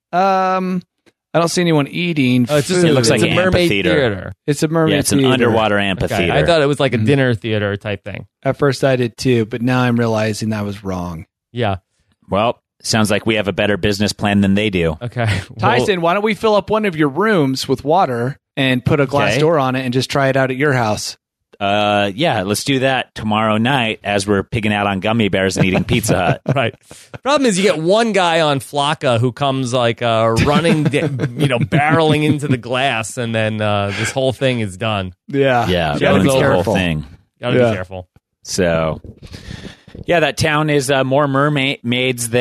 I don't see anyone eating. Oh, it looks like it's an a mermaid amphitheater. theater. It's a mermaid Yeah, it's an theater. underwater amphitheater. Okay. I thought it was like a dinner theater type thing. At first I did too, but now I'm realizing I was wrong. Yeah. Well, sounds like we have a better business plan than they do. Okay. Tyson, why don't we fill up one of your rooms with water and put a glass door on it and just try it out at your house? Yeah, let's do that tomorrow night as we're pigging out on gummy bears and eating Pizza Hut. Right. Problem is, you get one guy on Flocka who comes like running, barreling into the glass, and then this whole thing is done. Yeah. Yeah, You gotta ruins be the whole careful. thing. Gotta be careful. So, yeah, that town is more mermaids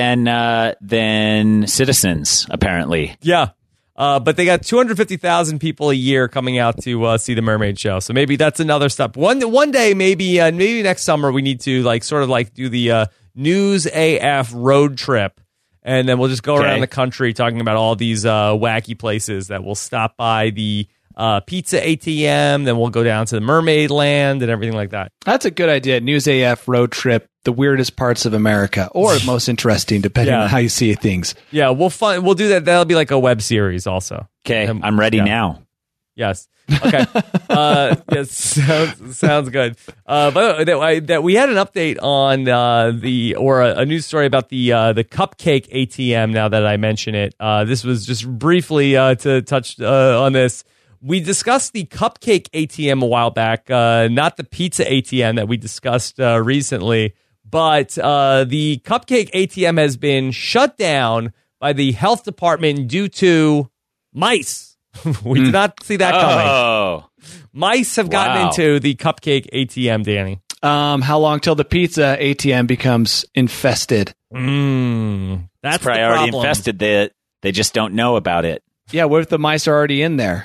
than citizens, apparently. Yeah. But they got 250,000 people a year coming out to see the Mermaid Show. So maybe that's another step. One day, maybe next summer, we need to do the News AF road trip. And then we'll just go around the country talking about all these wacky places that we'll stop by the pizza ATM. Then we'll go down to the Mermaid Land and everything like that. That's a good idea. News AF road trip, the weirdest parts of America, or most interesting, depending on how you see things. Yeah, we'll do that. That'll be like a web series also. Okay, I'm ready now. Yes. Okay. Yes, sounds good. But that we had an update on a news story about the Cupcake ATM. Now that I mention it, this was just briefly to touch on this. We discussed the Cupcake ATM a while back, not the pizza ATM that we discussed recently, but the Cupcake ATM has been shut down by the health department due to mice. We did not see that coming. Oh. Mice have gotten into the Cupcake ATM, Danny. How long till the pizza ATM becomes infested? That's probably the already problem. infested. They just don't know about it. Yeah, what if the mice are already in there?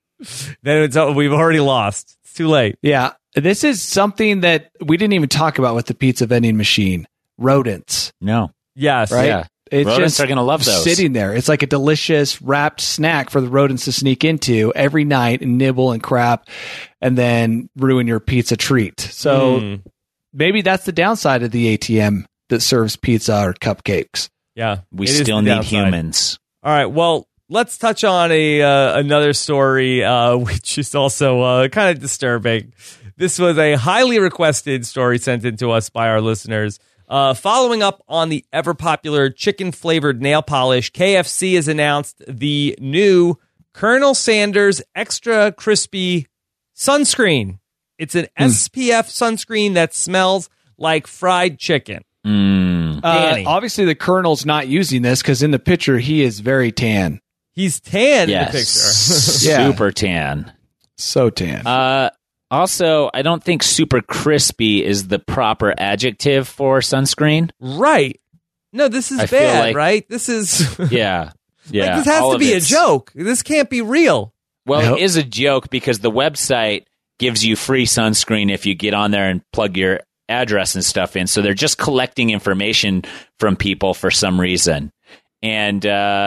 Then we've already lost. It's too late. Yeah, this is something that we didn't even talk about with the pizza vending machine. Rodents, No. Yes. right? Yeah. It's Rodents just are gonna love those. sitting there. It's like a delicious wrapped snack for the rodents to sneak into every night and nibble and crap, and then ruin your pizza treat. So maybe that's the downside of the ATM that serves pizza or cupcakes. Yeah. We it is still the need downside. humans. All right. Well, let's touch on another story, which is also kind of disturbing. This was a highly requested story sent in to us by our listeners. Following up on the ever-popular chicken-flavored nail polish, KFC has announced the new Colonel Sanders Extra Crispy Sunscreen. It's an SPF sunscreen that smells like fried chicken. Danny. Obviously, the Colonel's not using this because in the picture, he is very tan. He's tan in the Yes. picture. Yeah. Super tan. So tan. Also, I don't think super crispy is the proper adjective for sunscreen. Right. No, this is I feel bad, like- right? This is... Yeah. Yeah. Like, this has all to of be a it's- joke. This can't be real. Well, Nope. it is a joke because the website gives you free sunscreen if you get on there and plug your address and stuff in. So they're just collecting information from people for some reason. And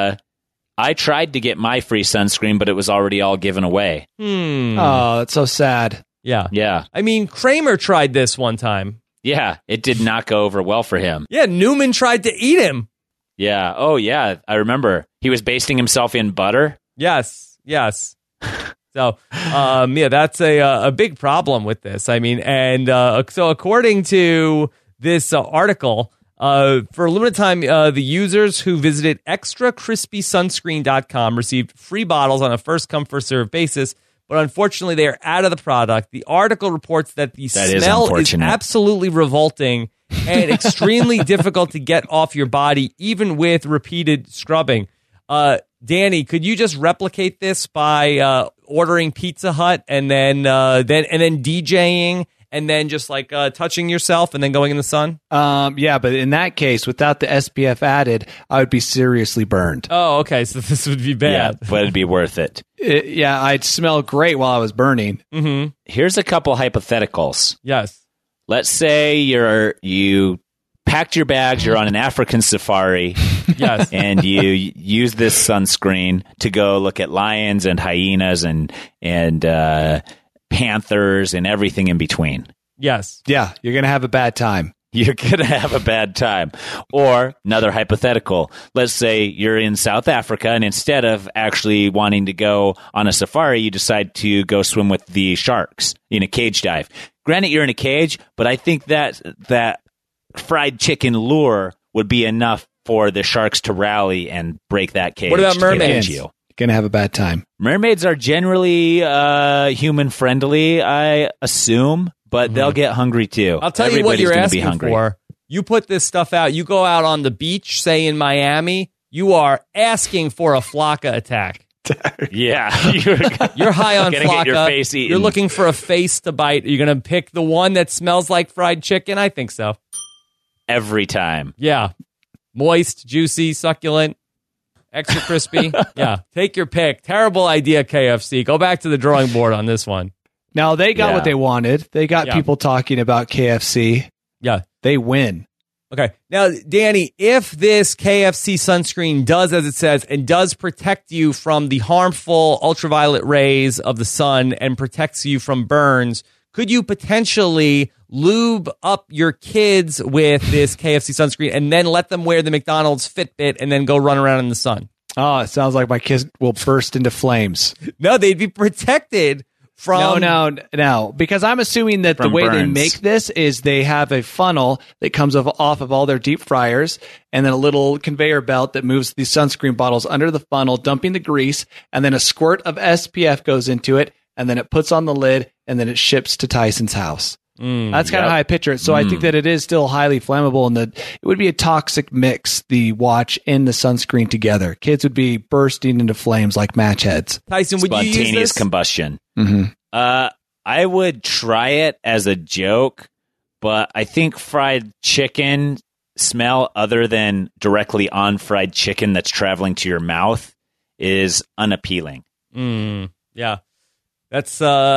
I tried to get my free sunscreen, but it was already all given away. Oh, that's so sad. Yeah. Yeah. I mean, Kramer tried this one time. Yeah. It did not go over well for him. Yeah, Newman tried to eat him. Yeah. Oh, yeah. I remember. He was basting himself in butter. Yes. So, yeah, that's a big problem with this. I mean, and so according to this article, for a limited time, the users who visited extracrispysunscreen.com received free bottles on a first-come, first-served basis, but unfortunately, they are out of the product. The article reports that the That is smell is unfortunate. absolutely revolting and extremely difficult to get off your body, even with repeated scrubbing. Danny, could you just replicate this by ordering Pizza Hut and then DJing and then just like touching yourself and then going in the sun? Yeah, but in that case, without the SPF added, I would be seriously burned. Oh, okay. So this would be bad. Yeah, but it'd be worth it. Yeah, I'd smell great while I was burning. Mm-hmm. Here's a couple hypotheticals. Yes. Let's say you packed your bags, you're on an African safari. Yes. And you use this sunscreen to go look at lions and hyenas and panthers and everything in between. Yes. Yeah, you're going to have a bad time. You're going to have a bad time. Or another hypothetical. Let's say you're in South Africa, and instead of actually wanting to go on a safari, you decide to go swim with the sharks in a cage dive. Granted, you're in a cage, but I think that fried chicken lure would be enough for the sharks to rally and break that cage. What about mermaids? You're going to have a bad time. Mermaids are generally human friendly, I assume, but they'll get hungry too. I'll tell you what you're asking for. You put this stuff out. You go out on the beach, say in Miami, you are asking for a flocka attack. Yeah. You're high on Gonna flocka. get your face eaten. You're looking for a face to bite. Are you going to pick the one that smells like fried chicken? I think so. Every time. Yeah. Moist, juicy, succulent, extra crispy. Yeah. Take your pick. Terrible idea, KFC. Go back to the drawing board on this one. Now, they got what they wanted. They got people talking about KFC. Yeah. They win. Okay. Now, Danny, if this KFC sunscreen does as it says and does protect you from the harmful ultraviolet rays of the sun and protects you from burns, could you potentially lube up your kids with this KFC sunscreen and then let them wear the McDonald's Fitbit and then go run around in the sun? Oh, it sounds like my kids will burst into flames. No, they'd be protected from... No, because I'm assuming that the way they make this is they have a funnel that comes off of all their deep fryers and then a little conveyor belt that moves the sunscreen bottles under the funnel, dumping the grease, and then a squirt of SPF goes into it, and then it puts on the lid, and then it ships to Tyson's house. That's kind of how I picture it. So I think that it is still highly flammable and that it would be a toxic mix, the watch and the sunscreen together. Kids would be bursting into flames like match heads. Tyson, would you use this? Spontaneous combustion. Mm-hmm. I would try it as a joke, but I think fried chicken smell other than directly on fried chicken that's traveling to your mouth is unappealing. Yeah. That's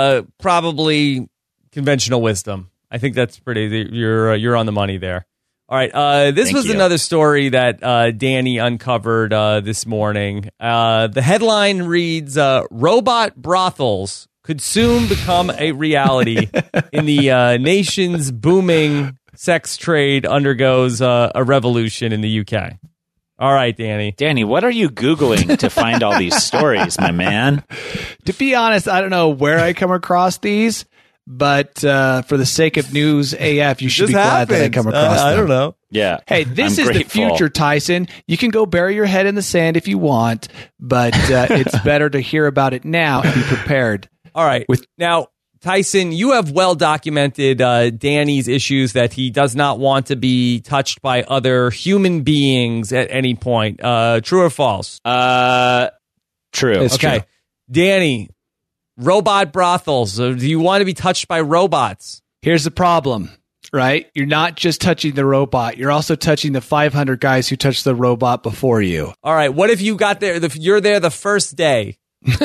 probably conventional wisdom. I think that's pretty. You're on the money there. All right. This was another story that Danny uncovered this morning. The headline reads: "Robot brothels could soon become a reality in the nation's booming sex trade undergoes a revolution in the UK." All right, Danny. Danny, what are you Googling to find all these stories, my man? To be honest, I don't know where I come across these, but for the sake of news AF, you should be glad that I come across them. I don't know. Yeah. Hey, this I'm is grateful. the future, Tyson. You can go bury your head in the sand if you want, but it's better to hear about it now and be prepared. All right. Now, Tyson, you have well documented Danny's issues that he does not want to be touched by other human beings at any point. True or false? True. It's okay. true. Danny, robot brothels. Do you want to be touched by robots? Here's the problem, right? You're not just touching the robot. You're also touching the 500 guys who touched the robot before you. All right. What if you got there? You're there the first day.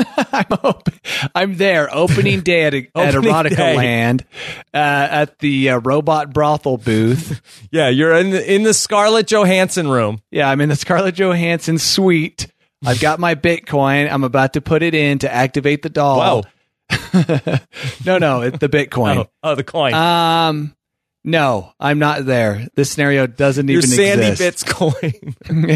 I'm there opening day at Erotica Land at the robot brothel booth. Yeah, you're in the Scarlett Johansson room. Yeah, I'm in the Scarlett Johansson suite. I've got my Bitcoin. I'm about to put it in to activate the doll. Wow. No, it's the Bitcoin. Oh, the coin. No, I'm not there. This scenario doesn't Your even Sandy exist. Bits coin.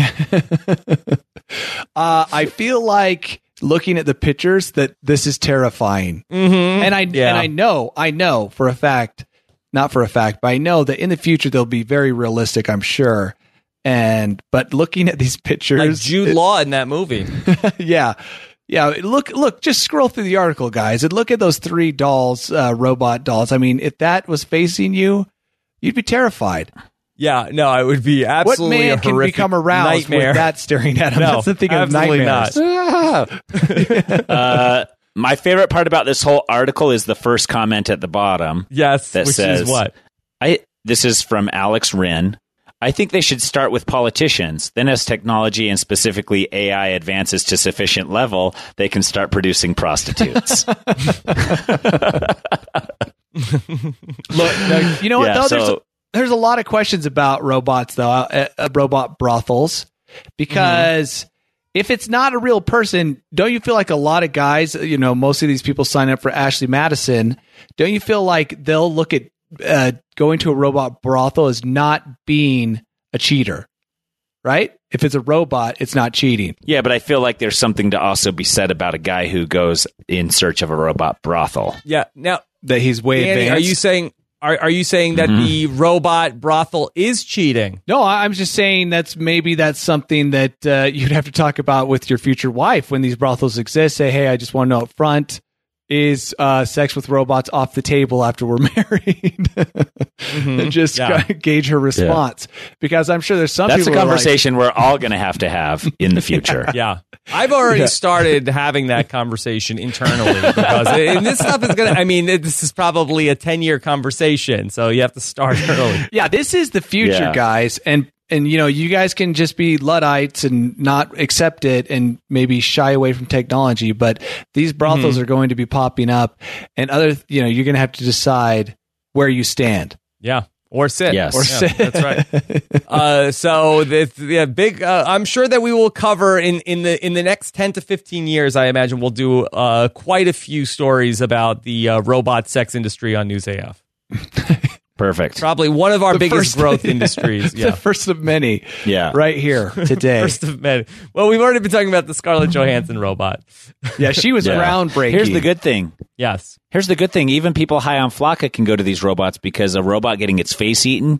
I feel like looking at the pictures that this is terrifying. Mm-hmm. And I know for a fact, not for a fact, but I know that in the future they'll be very realistic, I'm sure. But looking at these pictures, like Jude Law in that movie. yeah. Look, just scroll through the article, guys, and look at those 3 dolls, robot dolls. I mean, if that was facing you, you'd be terrified. Yeah, no, it would be absolutely what man a can horrific become aroused nightmare. with that staring at him? No, That's the thing of absolutely nightmares. not. My favorite part about this whole article is the first comment at the bottom. Yes, that which says, is what? This is from Alex Wren. I think they should start with politicians. Then as technology and specifically AI advances to sufficient level, they can start producing prostitutes. Look, you know what, though? There's a lot of questions about robots, though, robot brothels, because if it's not a real person, don't you feel like a lot of guys, most of these people sign up for Ashley Madison, don't you feel like they'll look at going to a robot brothel as not being a cheater, right? If it's a robot, it's not cheating. Yeah, but I feel like there's something to also be said about a guy who goes in search of a robot brothel. Yeah. Now that he's way Danny, advanced. Are you saying that the robot brothel is cheating? No, I'm just saying that's something that you'd have to talk about with your future wife when these brothels exist. Say, hey, I just want to know up front, is sex with robots off the table after we're married? And just gauge her response. Because I'm sure there's some That's people a conversation we're all going to have in the future. Yeah. I've already started having that conversation internally because this stuff is going to, this is probably a 10-year conversation. So you have to start early. Yeah, this is the future, guys. And you guys can just be Luddites and not accept it and maybe shy away from technology. But these brothels are going to be popping up, and you're going to have to decide where you stand. Yeah. Or sit. Yes. Or sit. That's right. So the big, I'm sure that we will cover in the next 10 to 15 years, I imagine we'll do quite a few stories about the robot sex industry on News AF. Perfect. Probably one of our biggest growth industries. The first of many. Yeah. Right here today. First of many. Well, we've already been talking about the Scarlett Johansson robot. Yeah, she was groundbreaking. Here's the good thing. Yes. Here's the good thing. Even people high on Flocka can go to these robots because a robot getting its face eaten,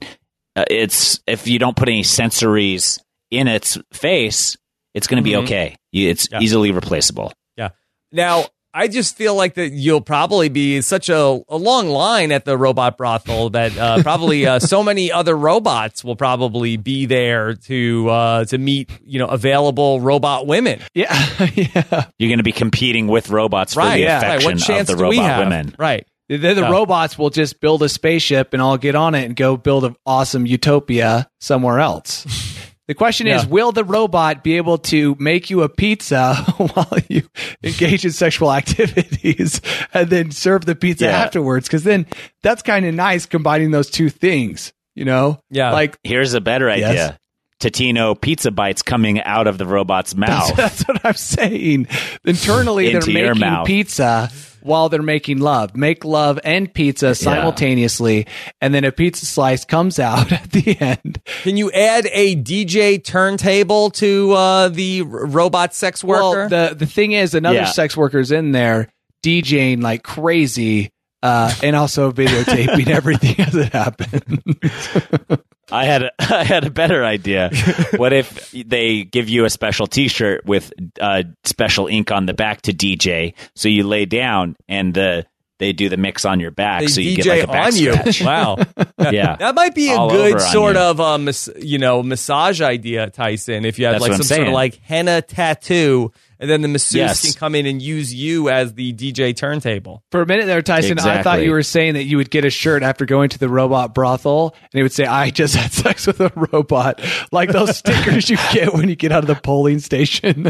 if you don't put any sensories in its face, it's going to be okay. It's easily replaceable. Yeah. Now, I just feel like that you'll probably be such a long line at the robot brothel that probably so many other robots will probably be there to meet available robot women. Yeah, You're going to be competing with robots for the affection What chance of the do we robot have? women. Right. The robots will just build a spaceship and I'll get on it and go build an awesome utopia somewhere else. The question is, will the robot be able to make you a pizza while you engage in sexual activities and then serve the pizza afterwards? Because then that's kind of nice combining those two things, Yeah. Like, here's a better idea. Totino pizza bites coming out of the robot's mouth. That's what I'm saying. Internally, they're making pizza while they're making love. Make love and pizza simultaneously, and then a pizza slice comes out at the end. Can you add a DJ turntable to the robot sex worker? Well, the thing is, another sex worker's in there DJing like crazy, and also videotaping everything as it happens. I had a better idea. What if they give you a special T-shirt with special ink on the back to DJ, so you lay down and they do the mix on your back, they so you DJ get like a back on scratch. you. Wow, yeah, that might be a All good over on sort you. of massage idea, Tyson. If you had That's like what some I'm sort of saying. like henna tattoo, and then the masseuse Yes. can come in and use you as the DJ turntable. For a minute there, Tyson, I thought Exactly. you were saying that you would get a shirt after going to the robot brothel, and it would say, "I just had sex with a robot," like those stickers you get when you get out of the polling station.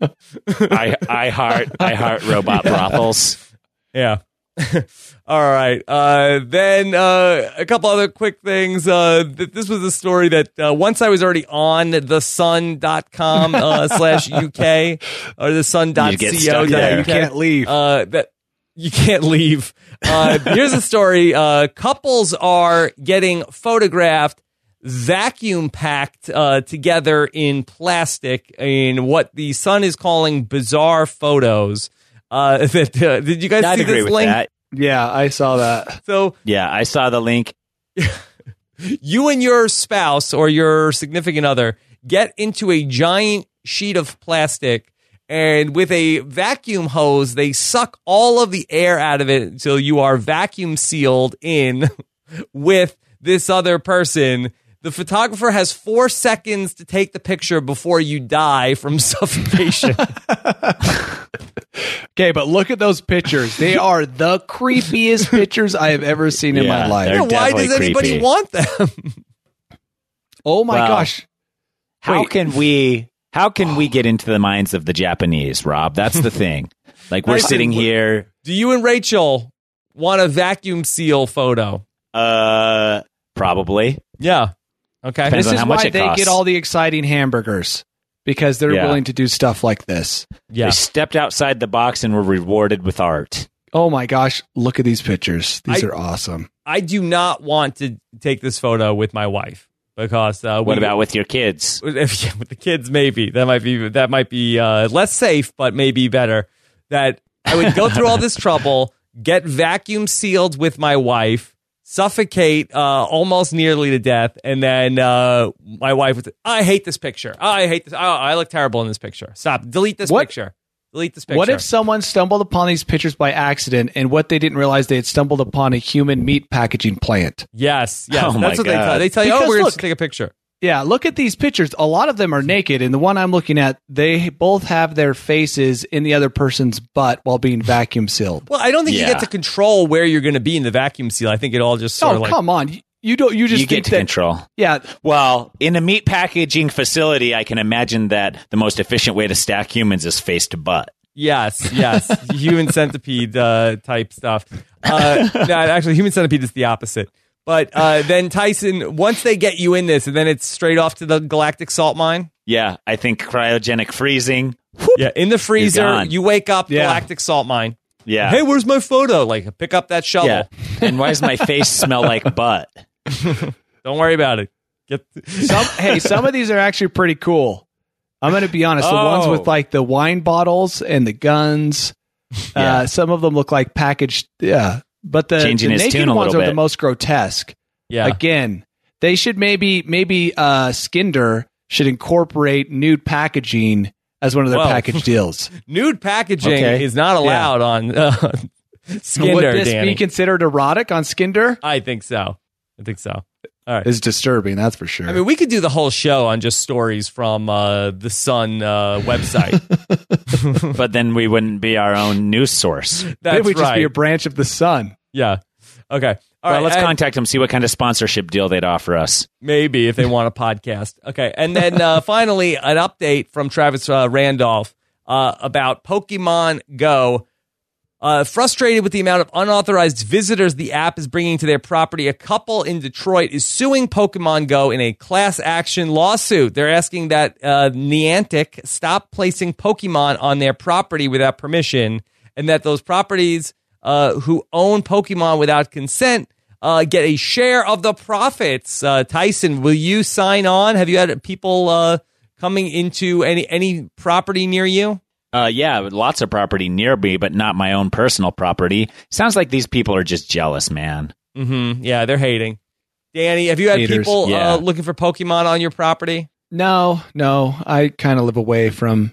I heart robot brothels. Yeah. All right. Then a couple other quick things. This was a story that once I was already on thesun.com /UK or thesun.co.uk. You get stuck there. You can't leave. That you can't leave. Here's a story. Couples are getting photographed vacuum packed together in plastic in what the Sun is calling bizarre photos. Did you guys I'd see agree this with link? that. Yeah, I saw that. So Yeah, I saw the link. you and your spouse or your significant other get into a giant sheet of plastic, and with a vacuum hose, they suck all of the air out of it until you are vacuum sealed in with this other person. The photographer has 4 seconds to take the picture before you die from suffocation. Okay, but look at those pictures. They are the creepiest pictures I have ever seen in my life. they're Why does definitely anybody creepy. want them? Oh my Well, gosh. How Wait. can we get into the minds of the Japanese, Rob? That's the thing. Like, we're Tyson, sitting here. Do you and Rachel want a vacuum seal photo? Probably. Yeah. Okay. Depends This on is how much why it they costs. get all the exciting hamburgers because they're Yeah. willing to do stuff like this. Yeah. They stepped outside the box and were rewarded with art. Oh my gosh, look at these pictures. These I- are awesome. I do not want to take this photo with my wife because What about with your kids? with the kids? Maybe that might be less safe, but maybe better. That I would go through all this trouble, get vacuum sealed with my wife, suffocate almost nearly to death, and then my wife would say, I hate this picture. I hate this. Oh, I look terrible in this picture. Stop. Delete this picture. Delete this picture. What if someone stumbled upon these pictures by accident and what they didn't realize they had stumbled upon a human meat packaging plant? Yes. Oh my That's what God. they tell you. Because We're going look- to take a picture. Yeah, look at these pictures. A lot of them are naked, and the one I'm looking at, they both have their faces in the other person's butt while being vacuum sealed. Well, I don't think you Yeah. get to control where you're going to be in the vacuum seal. I think it all just sort Oh, of like come on. You don't. You just You get think to that. control. Yeah, Well, in a meat packaging facility, I can imagine that the most efficient way to stack humans is face to butt. Yes, human centipede type stuff. No, actually, human centipede is the opposite. But then Tyson, once they get you in this, and then it's straight off to the galactic salt mine. Yeah, I think cryogenic freezing. Yeah, in the freezer, gone. you wake up, Yeah. galactic salt mine. Yeah. Hey, where's my photo? Like, pick up that shovel. Yeah. And why does my face smell like butt? Don't worry about it. some of these are actually pretty cool. I'm going to be honest. The ones Oh. with like the wine bottles and the guns, Yeah. some of them look like packaged. Yeah, but the Changing his naked tune a ones little are the bit. most grotesque. Yeah. Again, they should maybe Skinder should incorporate nude packaging as one of their Whoa. package deals. Nude packaging Okay. is not allowed on Skinder, Would this Danny. be considered erotic on Skinder? I think so. All right. It's disturbing, that's for sure. I mean, we could do the whole show on just stories from the Sun website. But then we wouldn't be our own news source. That's Maybe we just right. be a branch of the Sun. Yeah. Okay. All Well, right. let's and contact them, see what kind of sponsorship deal they'd offer us. maybe if they want a podcast. Okay. And then finally, an update from Travis Randolph about Pokemon Go. Frustrated with the amount of unauthorized visitors the app is bringing to their property, a couple in Detroit is suing Pokemon Go in a class action lawsuit. They're asking that Niantic stop placing Pokemon on their property without permission, and that those properties who own Pokemon without consent get a share of the profits. Tyson, will you sign on? Have you had people coming into any property near you? Yeah, lots of property near me, but not my own personal property. Sounds like these people are just jealous, man. Mm-hmm. Yeah, they're hating. Danny, have you had Haters. people Yeah. looking for Pokemon on your property? No. I kind of live away from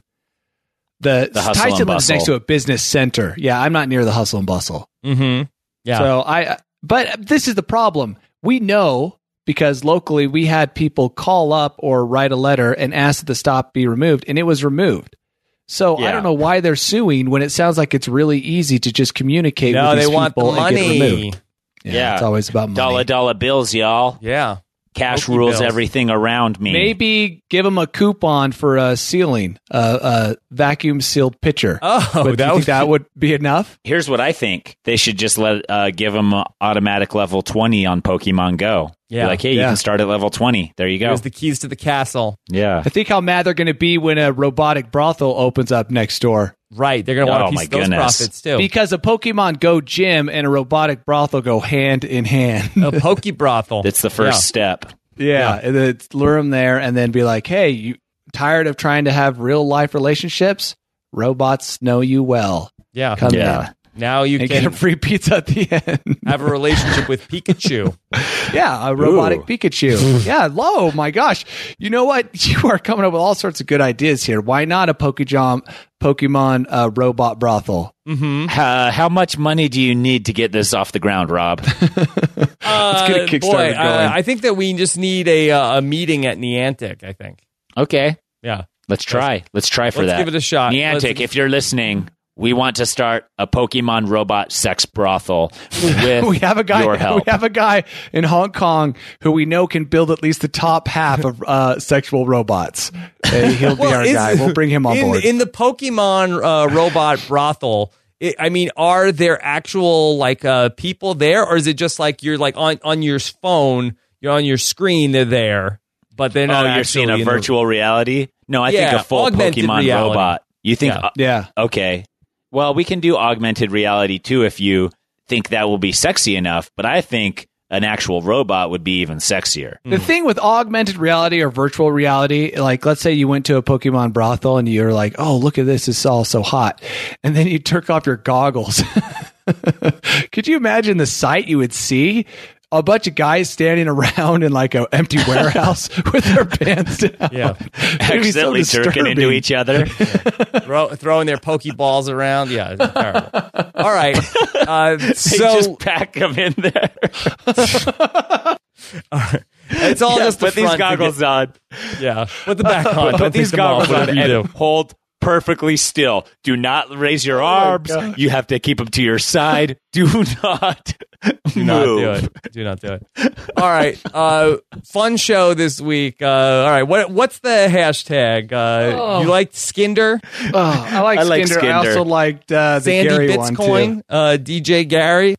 the hustle Tyson and lives bustle. next to a business center. Yeah, I'm not near the hustle and bustle. Mm-hmm. Yeah. So but this is the problem. We know because locally we had people call up or write a letter and ask that the stop be removed, and it was removed. So I Yeah. don't know why they're suing when it sounds like it's really easy to just communicate no, with these they want the people and get money. removed. Yeah, Yeah. it's always about money. Dollar bills, y'all. Yeah. Cash Pokey rules bills. everything around me. Maybe give them a coupon for a sealing, a vacuum sealed pitcher. Oh, But do you think that would be enough? Here's what I think. They should just give them automatic level 20 on Pokemon Go. Yeah. Be like, hey, you Yeah. can start at level 20. There you go. Here's the keys to the castle. Yeah. I think how mad they're going to be when a robotic brothel opens up next door. Right. They're going to want Oh, a piece my of those goodness. profits, too. Because a Pokemon Go gym and a robotic brothel go hand in hand. A Poke brothel. It's the first step. Yeah, and then lure them there and then be like, hey, you tired of trying to have real life relationships? Robots know you well. Yeah. Come Yeah. in Now you and get a can free pizza at the end. have a relationship with Pikachu. Yeah, a robotic Ooh. Pikachu. Yeah, oh my gosh. You know what? You are coming up with all sorts of good ideas here. Why not a Pokemon robot brothel? How much money do you need to get this off the ground, Rob? Let's get a Kickstarter Boy, going. I think that we just need a meeting at Niantic, I think. Okay. Yeah. Let's try. Let's try for Let's that. give it a shot. Niantic, Let's- if you're listening, we want to start a Pokemon robot sex brothel with We have a guy. your help. We have a guy in Hong Kong who we know can build at least the top half of sexual robots. He'll be our guy. We'll bring him on board. In the Pokemon robot brothel, are there actual people there, or is it just like you're like on your phone, you're on your screen, they're there, but they're not. Oh, you're seeing a virtual reality? No, I think a full augmented Pokemon reality. robot. You think? Yeah. Okay. Well, we can do augmented reality too if you think that will be sexy enough. But I think an actual robot would be even sexier. The thing with augmented reality or virtual reality, like let's say you went to a Pokemon brothel and you're like, oh, look at this, it's all so hot. And then you took off your goggles. Could you imagine the sight you would see? A bunch of guys standing around in like an empty warehouse with their pants down. Yeah. Accidentally jerking into each other. Throwing their Pokeballs around. Yeah, it's terrible. All right. They just pack them in there. It's all just the put these front to goggles on. Yeah. Put the back on. Put Don't these take them off, goggles on whatever you and do. hold perfectly still. Do not raise your arms. God. You have to keep them to your side. Do not Do not do move. it. Do not do it. All right. Fun show this week. All right. What's the hashtag? You liked Skinder? Oh, I like Skinder. I Skinder. also liked the Sandy Gary one too. Bitcoin? DJ Gary?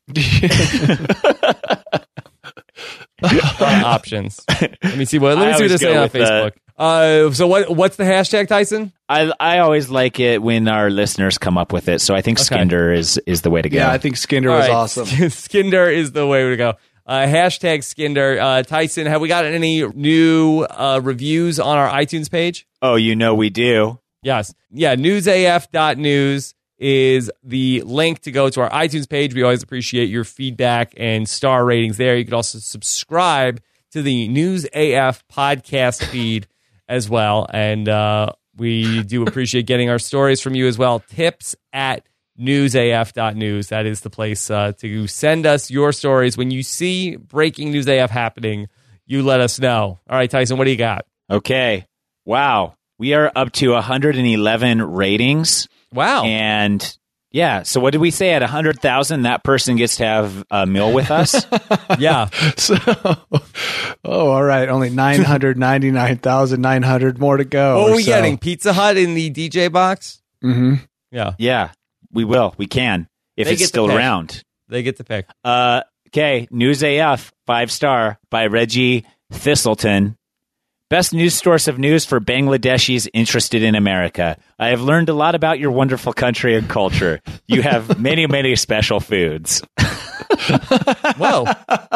Options. Let me see what they say on Facebook. So what's the hashtag, Tyson? I always like it when our listeners come up with it, so I think Skinder is the way to go. Yeah, I think Skinder was awesome. Skinder is the way to go. Hashtag Skinder. Tyson, have we got any new reviews on our iTunes page? Oh, we do. Yes. Yeah, newsaf.news is the link to go to our iTunes page. We always appreciate your feedback and star ratings there. You can also subscribe to the News AF podcast feed as well. And we do appreciate getting our stories from you as well. Tips at newsaf.news. That is the place to send us your stories. When you see breaking News AF happening, you let us know. All right, Tyson, what do you got? Okay. Wow. We are up to 111 ratings. Wow. And yeah, so what did we say? At 100,000, that person gets to have a meal with us? Yeah. So, all right. Only 999,900 more to go. What are we getting? Pizza Hut in the DJ box? Mm-hmm. Yeah. Yeah, we will. We can. If They it's get to still pick. around. They get to pick. Okay, News AF, 5-star by Reggie Thistleton. Best news source of news for Bangladeshis interested in America. I have learned a lot about your wonderful country and culture. You have many, many special foods. Whoa.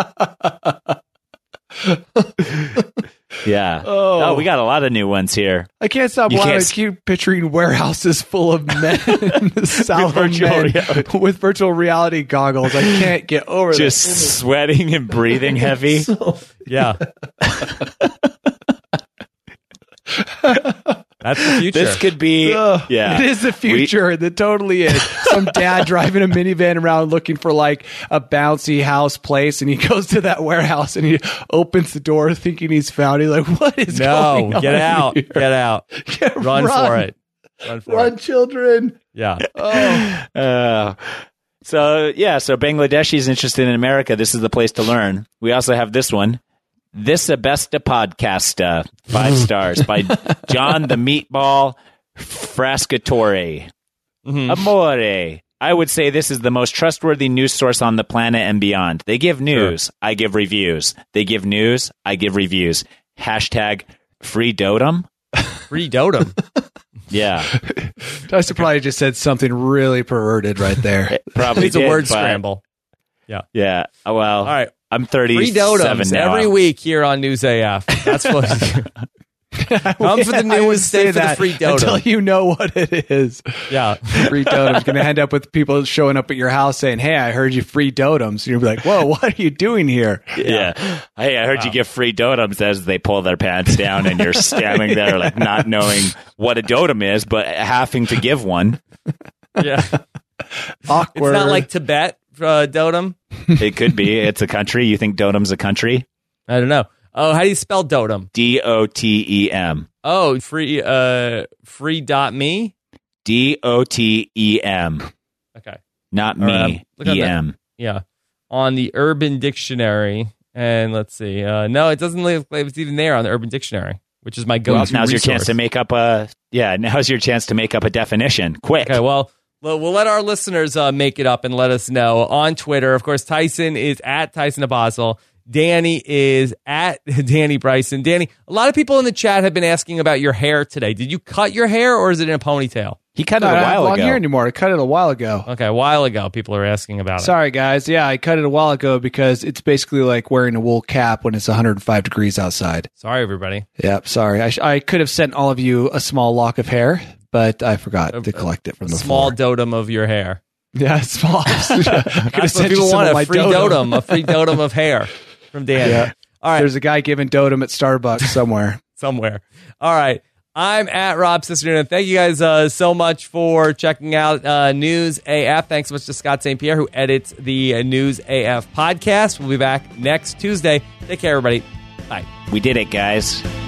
Yeah. Oh. We got a lot of new ones here. I can't stop You wanting can't to keep picturing warehouses full of men, salad virtual men reality. with virtual reality goggles. I can't get over Just this. sweating and breathing heavy. Yeah. That's the future. This could be, yeah. It is the future. It totally is. Some dad driving a minivan around looking for like a bouncy house place, and he goes to that warehouse and he opens the door thinking he's found. He's like, "What is going on? Get out. here? Get out. Run for it. Run for Run, it. children." Yeah. So Bangladeshis interested in America, this is the place to learn. We also have this one. This Abesta Podcast, 5 stars by John the Meatball Frascatore. Amore. I would say this is the most trustworthy news source on the planet and beyond. They give news. I give reviews. They give news. I give reviews. Hashtag free dotem. Free dotem. Yeah. Tyson probably just said something really perverted right there. Probably It's a did, word but- scramble. Yeah. Well, All right. I'm Free 37 dotems now. every week here on News AF. That's what. Come for the I would news, stay say for the that free dotem. until you know what it is. Yeah. Free dotems going to end up with people showing up at your house saying, "Hey, I heard you free dotems." And you'll be like, "Whoa, what are you doing here?" Yeah. Hey, I heard you give free dotems as they pull their pants down and you're standing there like not knowing what a dotem is, but having to give one. Yeah. Awkward. It's not like Tibet, dotem. It could be. It's a country. You think dotem's a country? I don't know. Oh, how do you spell dotem? DOTEM. Oh, free.me? DOTEM. Okay. Not me. Look on EM. Yeah. On the Urban Dictionary. And let's see. No, it doesn't look like it's even there on the Urban Dictionary, which is my go-to Well, now's resource. your chance to make up now's your chance to make up a definition. Quick. Okay, well, we'll let our listeners make it up and let us know on Twitter. Of course, Tyson is at Tyson Apostle. Danny is at Danny Bryson. Danny, a lot of people in the chat have been asking about your hair today. Did you cut your hair or is it in a ponytail? He cut it a I don't while have long ago. hair anymore. I cut it a while ago. Okay, a while ago, people are asking about it. Sorry, guys. Yeah, I cut it a while ago because it's basically like wearing a wool cap when it's 105 degrees outside. Sorry, everybody. Yep, sorry. I could have sent all of you a small lock of hair, but I forgot to collect it from the Small floor. dotem of your hair. Yeah, small. That's what people want, a free dotem of hair from Danny. Yeah. All right. There's a guy giving dotem at Starbucks somewhere. Somewhere. All right. I'm at Rob Cisternino. Thank you guys so much for checking out News AF. Thanks so much to Scott St. Pierre, who edits the News AF podcast. We'll be back next Tuesday. Take care, everybody. Bye. We did it, guys.